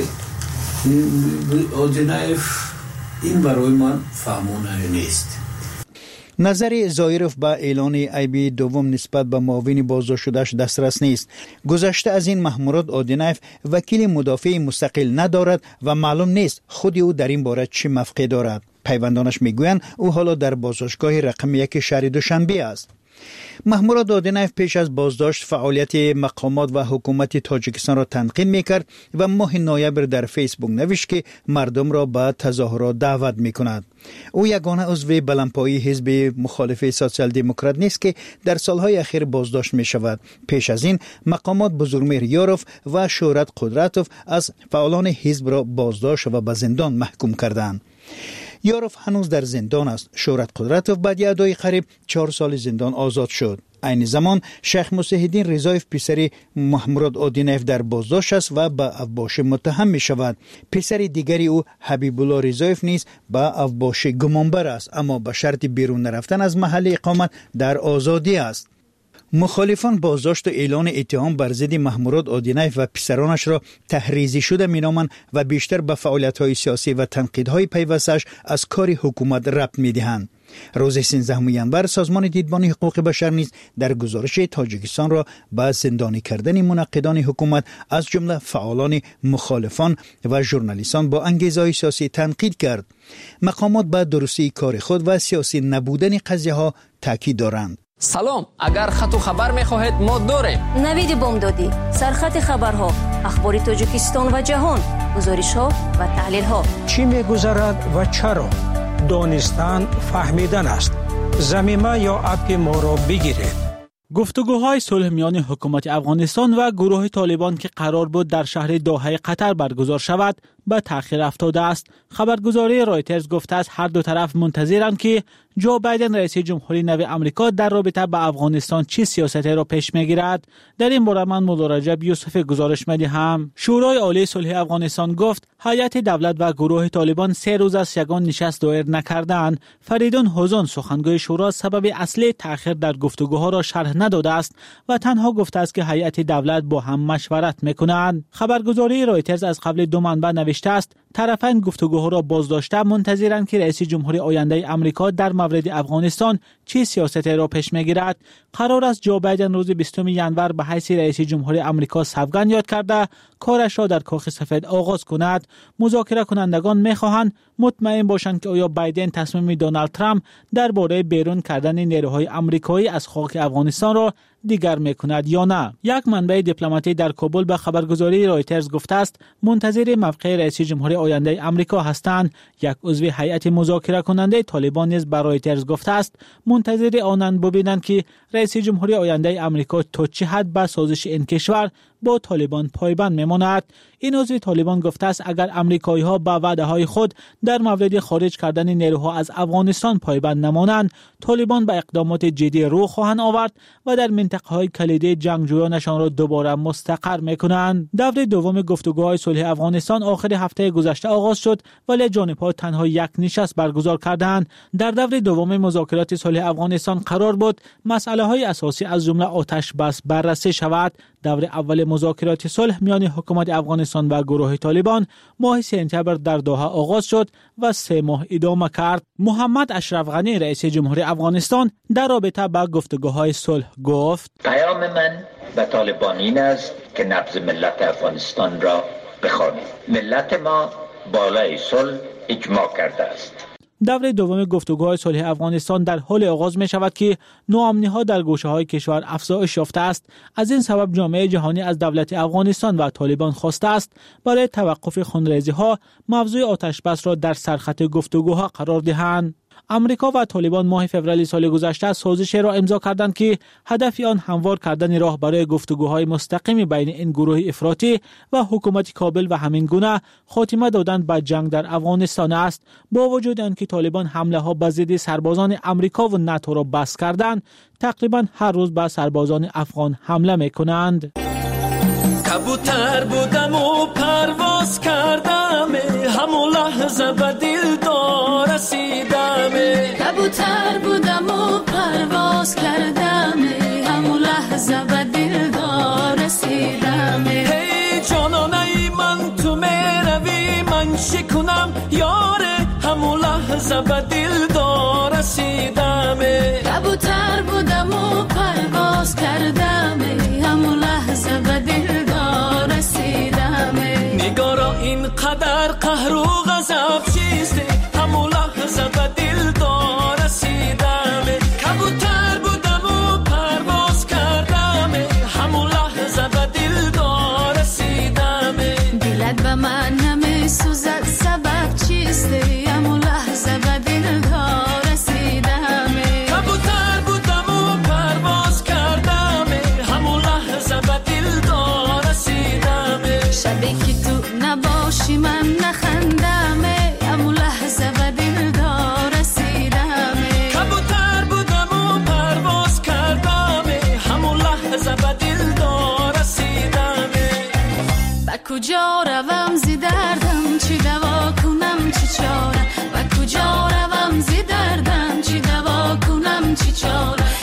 آدینایف این برای من فهمانه نیست. نظر زایروف با اعلان ایبی دوم نسبت به معاون بازداشت شدهش دسترس نیست. گذشته از این محمود آدینایف وکیل مدافع مستقل ندارد و معلوم نیست خود او در این باره چه موقعی دارد. پیوندانش میگویند او حالا در بازداشتگاه رقم 1 شهر دوشنبه است. محموراد آدینایف پیش از بازداشت فعالیت مقامات و حکومت تاجیکستان را تنقید میکرد و ماه نوامبر در فیسبوک نوشت که مردم را به تظاهرات دعوت میکند. او یگانه عضو بلندپایه حزب مخالف سوسیال دموکرات نیست که در سالهای اخیر بازداشت می شود. پیش از این مقامات بزرگمهر یاروف و شهرت قدرتوف از فعالان حزب را بازداشت و به زندان محکوم کردند. یاروف هنوز در زندان است. شهرت قدرتوف بعد ادای قریب 4 سال زندان آزاد شد. این زمان شیخ مسیح الدین رضایف پسر محموراد آدینایف در بازداشت است و به افباشی متهم می شود. پسر دیگری او حبیب الله رضایف نیز به افباشی گمانبر است، اما به شرط بیرون نرفتن از محل اقامت در آزادی است. مخالفان بازداشت و اعلان اتهام بر ضد محموراد آدینایف و پسرانش را تحریزی شده مینامند و بیشتر به فعالیت‌های سیاسی و تنقیدهای پیوستش از کار حکومت ربط می‌دهند. روز 13 ژانویه سازمان دیدبان حقوق بشر نیز در گزارش تاجیکستان را به زندانی کردن منقدان حکومت از جمله فعالان مخالفان و ژورنالیستان با انگیزه‌های سیاسی تنقید کرد. مقامات به درستی کار خود و سیاسی نبودن قضیه‌ها تاکید دارند. سلام، اگر خط و خبر می‌خواهید ما داریم. نوید بامدادی، سرخط خبرها، اخبار تاجیکستان و جهان، گزارش‌ها و تحلیل‌ها. چی می‌گذرد و چرا؟ دانستن فهمیدن است. ضمیمه یا اپ ما را بگیرید. گفتگوهای صلح میان حکومت افغانستان و گروه طالبان که قرار بود در شهر دوحه قطر برگزار شود به تأخیر افتاده است. خبرگزاری رایترز گفته است هر دو طرف منتظرند که جو بایدن رئیس جمهوری نو آمریکا در رابطه با افغانستان چه سیاستی را پیش میگیرد. در این باره من مولا رجب یوسف گزارش میدهم. شورای عالی صلح افغانستان گفت هیئت دولت و گروه طالبان 3 روز از یگان نشست دایر نکردند. فریدون حوزان سخنگوی شورا سبب اصلی تأخیر در گفتگوها را شرح نداده است و تنها گفته است که هیئت دولت با هم مشورت میکنند. خبرگزاری رایترز از قبل 2 منبع نوشته است طرفین گفتگوها را بازداشته منتظرند که رئیس جمهوری آینده آمریکا در مورد افغانستان چه سیاستی را پیش میگیرد. قرار است جو بایدن روز 20 ژانویه به حیث رئیس جمهوری آمریکا سوگند یاد کرده کارش را در کاخ سفید آغاز کند. مذاکره کنندگان میخواهند مطمئن باشند که آیا بایدن تصمیم دونالد ترامپ درباره بیرون کردن نیروهای آمریکایی از خاک افغانستان را دیگر میکند یا نه. یک منبع دیپلماتی در کابل به خبرگزاری رایترز گفته است منتظر موقع رئیس جمهوری آینده آمریکا هستند. یک عضو هیئت مذاکره کننده طالبان نیز به رایترز گفته است منتظر آنند ببینند که رئیس جمهوری آینده آمریکا تا چه حد به سازش این کشور با طالبان پایبند میماند. این عضو طالبان گفته است اگر آمریکایی ها به وعده های خود در مورد خارج کردن نیروها از افغانستان پایبند نمانند، طالبان به اقدامات جدی رو خواهند آورد و در منطقه های کلیدی جنگجویانشان را دوباره مستقر میکنند. دور دوم گفتگوهای صلح افغانستان آخر هفته گذشته آغاز شد ولی جانبها تنها یک نشست برگزار کردند. در دور دوم مذاکرات صلح افغانستان قرار بود مسئله های اساسی از جمله آتش بس بررسی شود. دور اول مذاکرات صلح میان حکومت افغانستان و گروه طالبان ماه سپتامبر در دوحه آغاز شد و 3 ماه ادامه کرد. محمد اشرف غنی رئیس جمهوری افغانستان در رابطه با گفتگوهای صلح گفت پیام من به طالبان این است که نبض ملت افغانستان را بخوانید. ملت ما بالای صلح اجماع کرده است. دور دوم گفتگوهای صلح افغانستان در حال آغاز می شود که ناامنی‌ها در گوشه‌های کشور افزایش یافته است. از این سبب جامعه جهانی از دولت افغانستان و طالبان خواسته است برای توقف خونریزی‌ها موضوع آتش بس را در سرخط گفتگوها قرار دهند. امریکا و طالبان ماه فوریه سال گذشته سازشی را امضا کردند که هدف آن هموار کردن راه برای گفتگوهای مستقیم بین این گروه افراطی و حکومت کابل و همین گونه خاتمه دادن به جنگ در افغانستان است. با وجود آنکه طالبان حمله ها به ضد سربازان امریکا و ناتو را بس کردند، تقریبا هر روز به سربازان افغان حمله می‌کنند. کبوتر بودم و پرواز کردم، همون لحظه به دلدار رسیدم. کبوتر بودم و پرواز کردم، همون لحظه به دلدار رسیدم. هی جانانه من تو میروی من شکنم یاره، همون لحظه به دلدار رسیدم. کبوتر بودم و پرواز کردم، همون لحظه به دلدار رسیدم. نگارا اینقدر قهر و غضب چیسته، همون لحظه کجا روم زی دردم چی دوا کنم چی چاره و کجا روم زی دردم چی دوا کنم چی چاره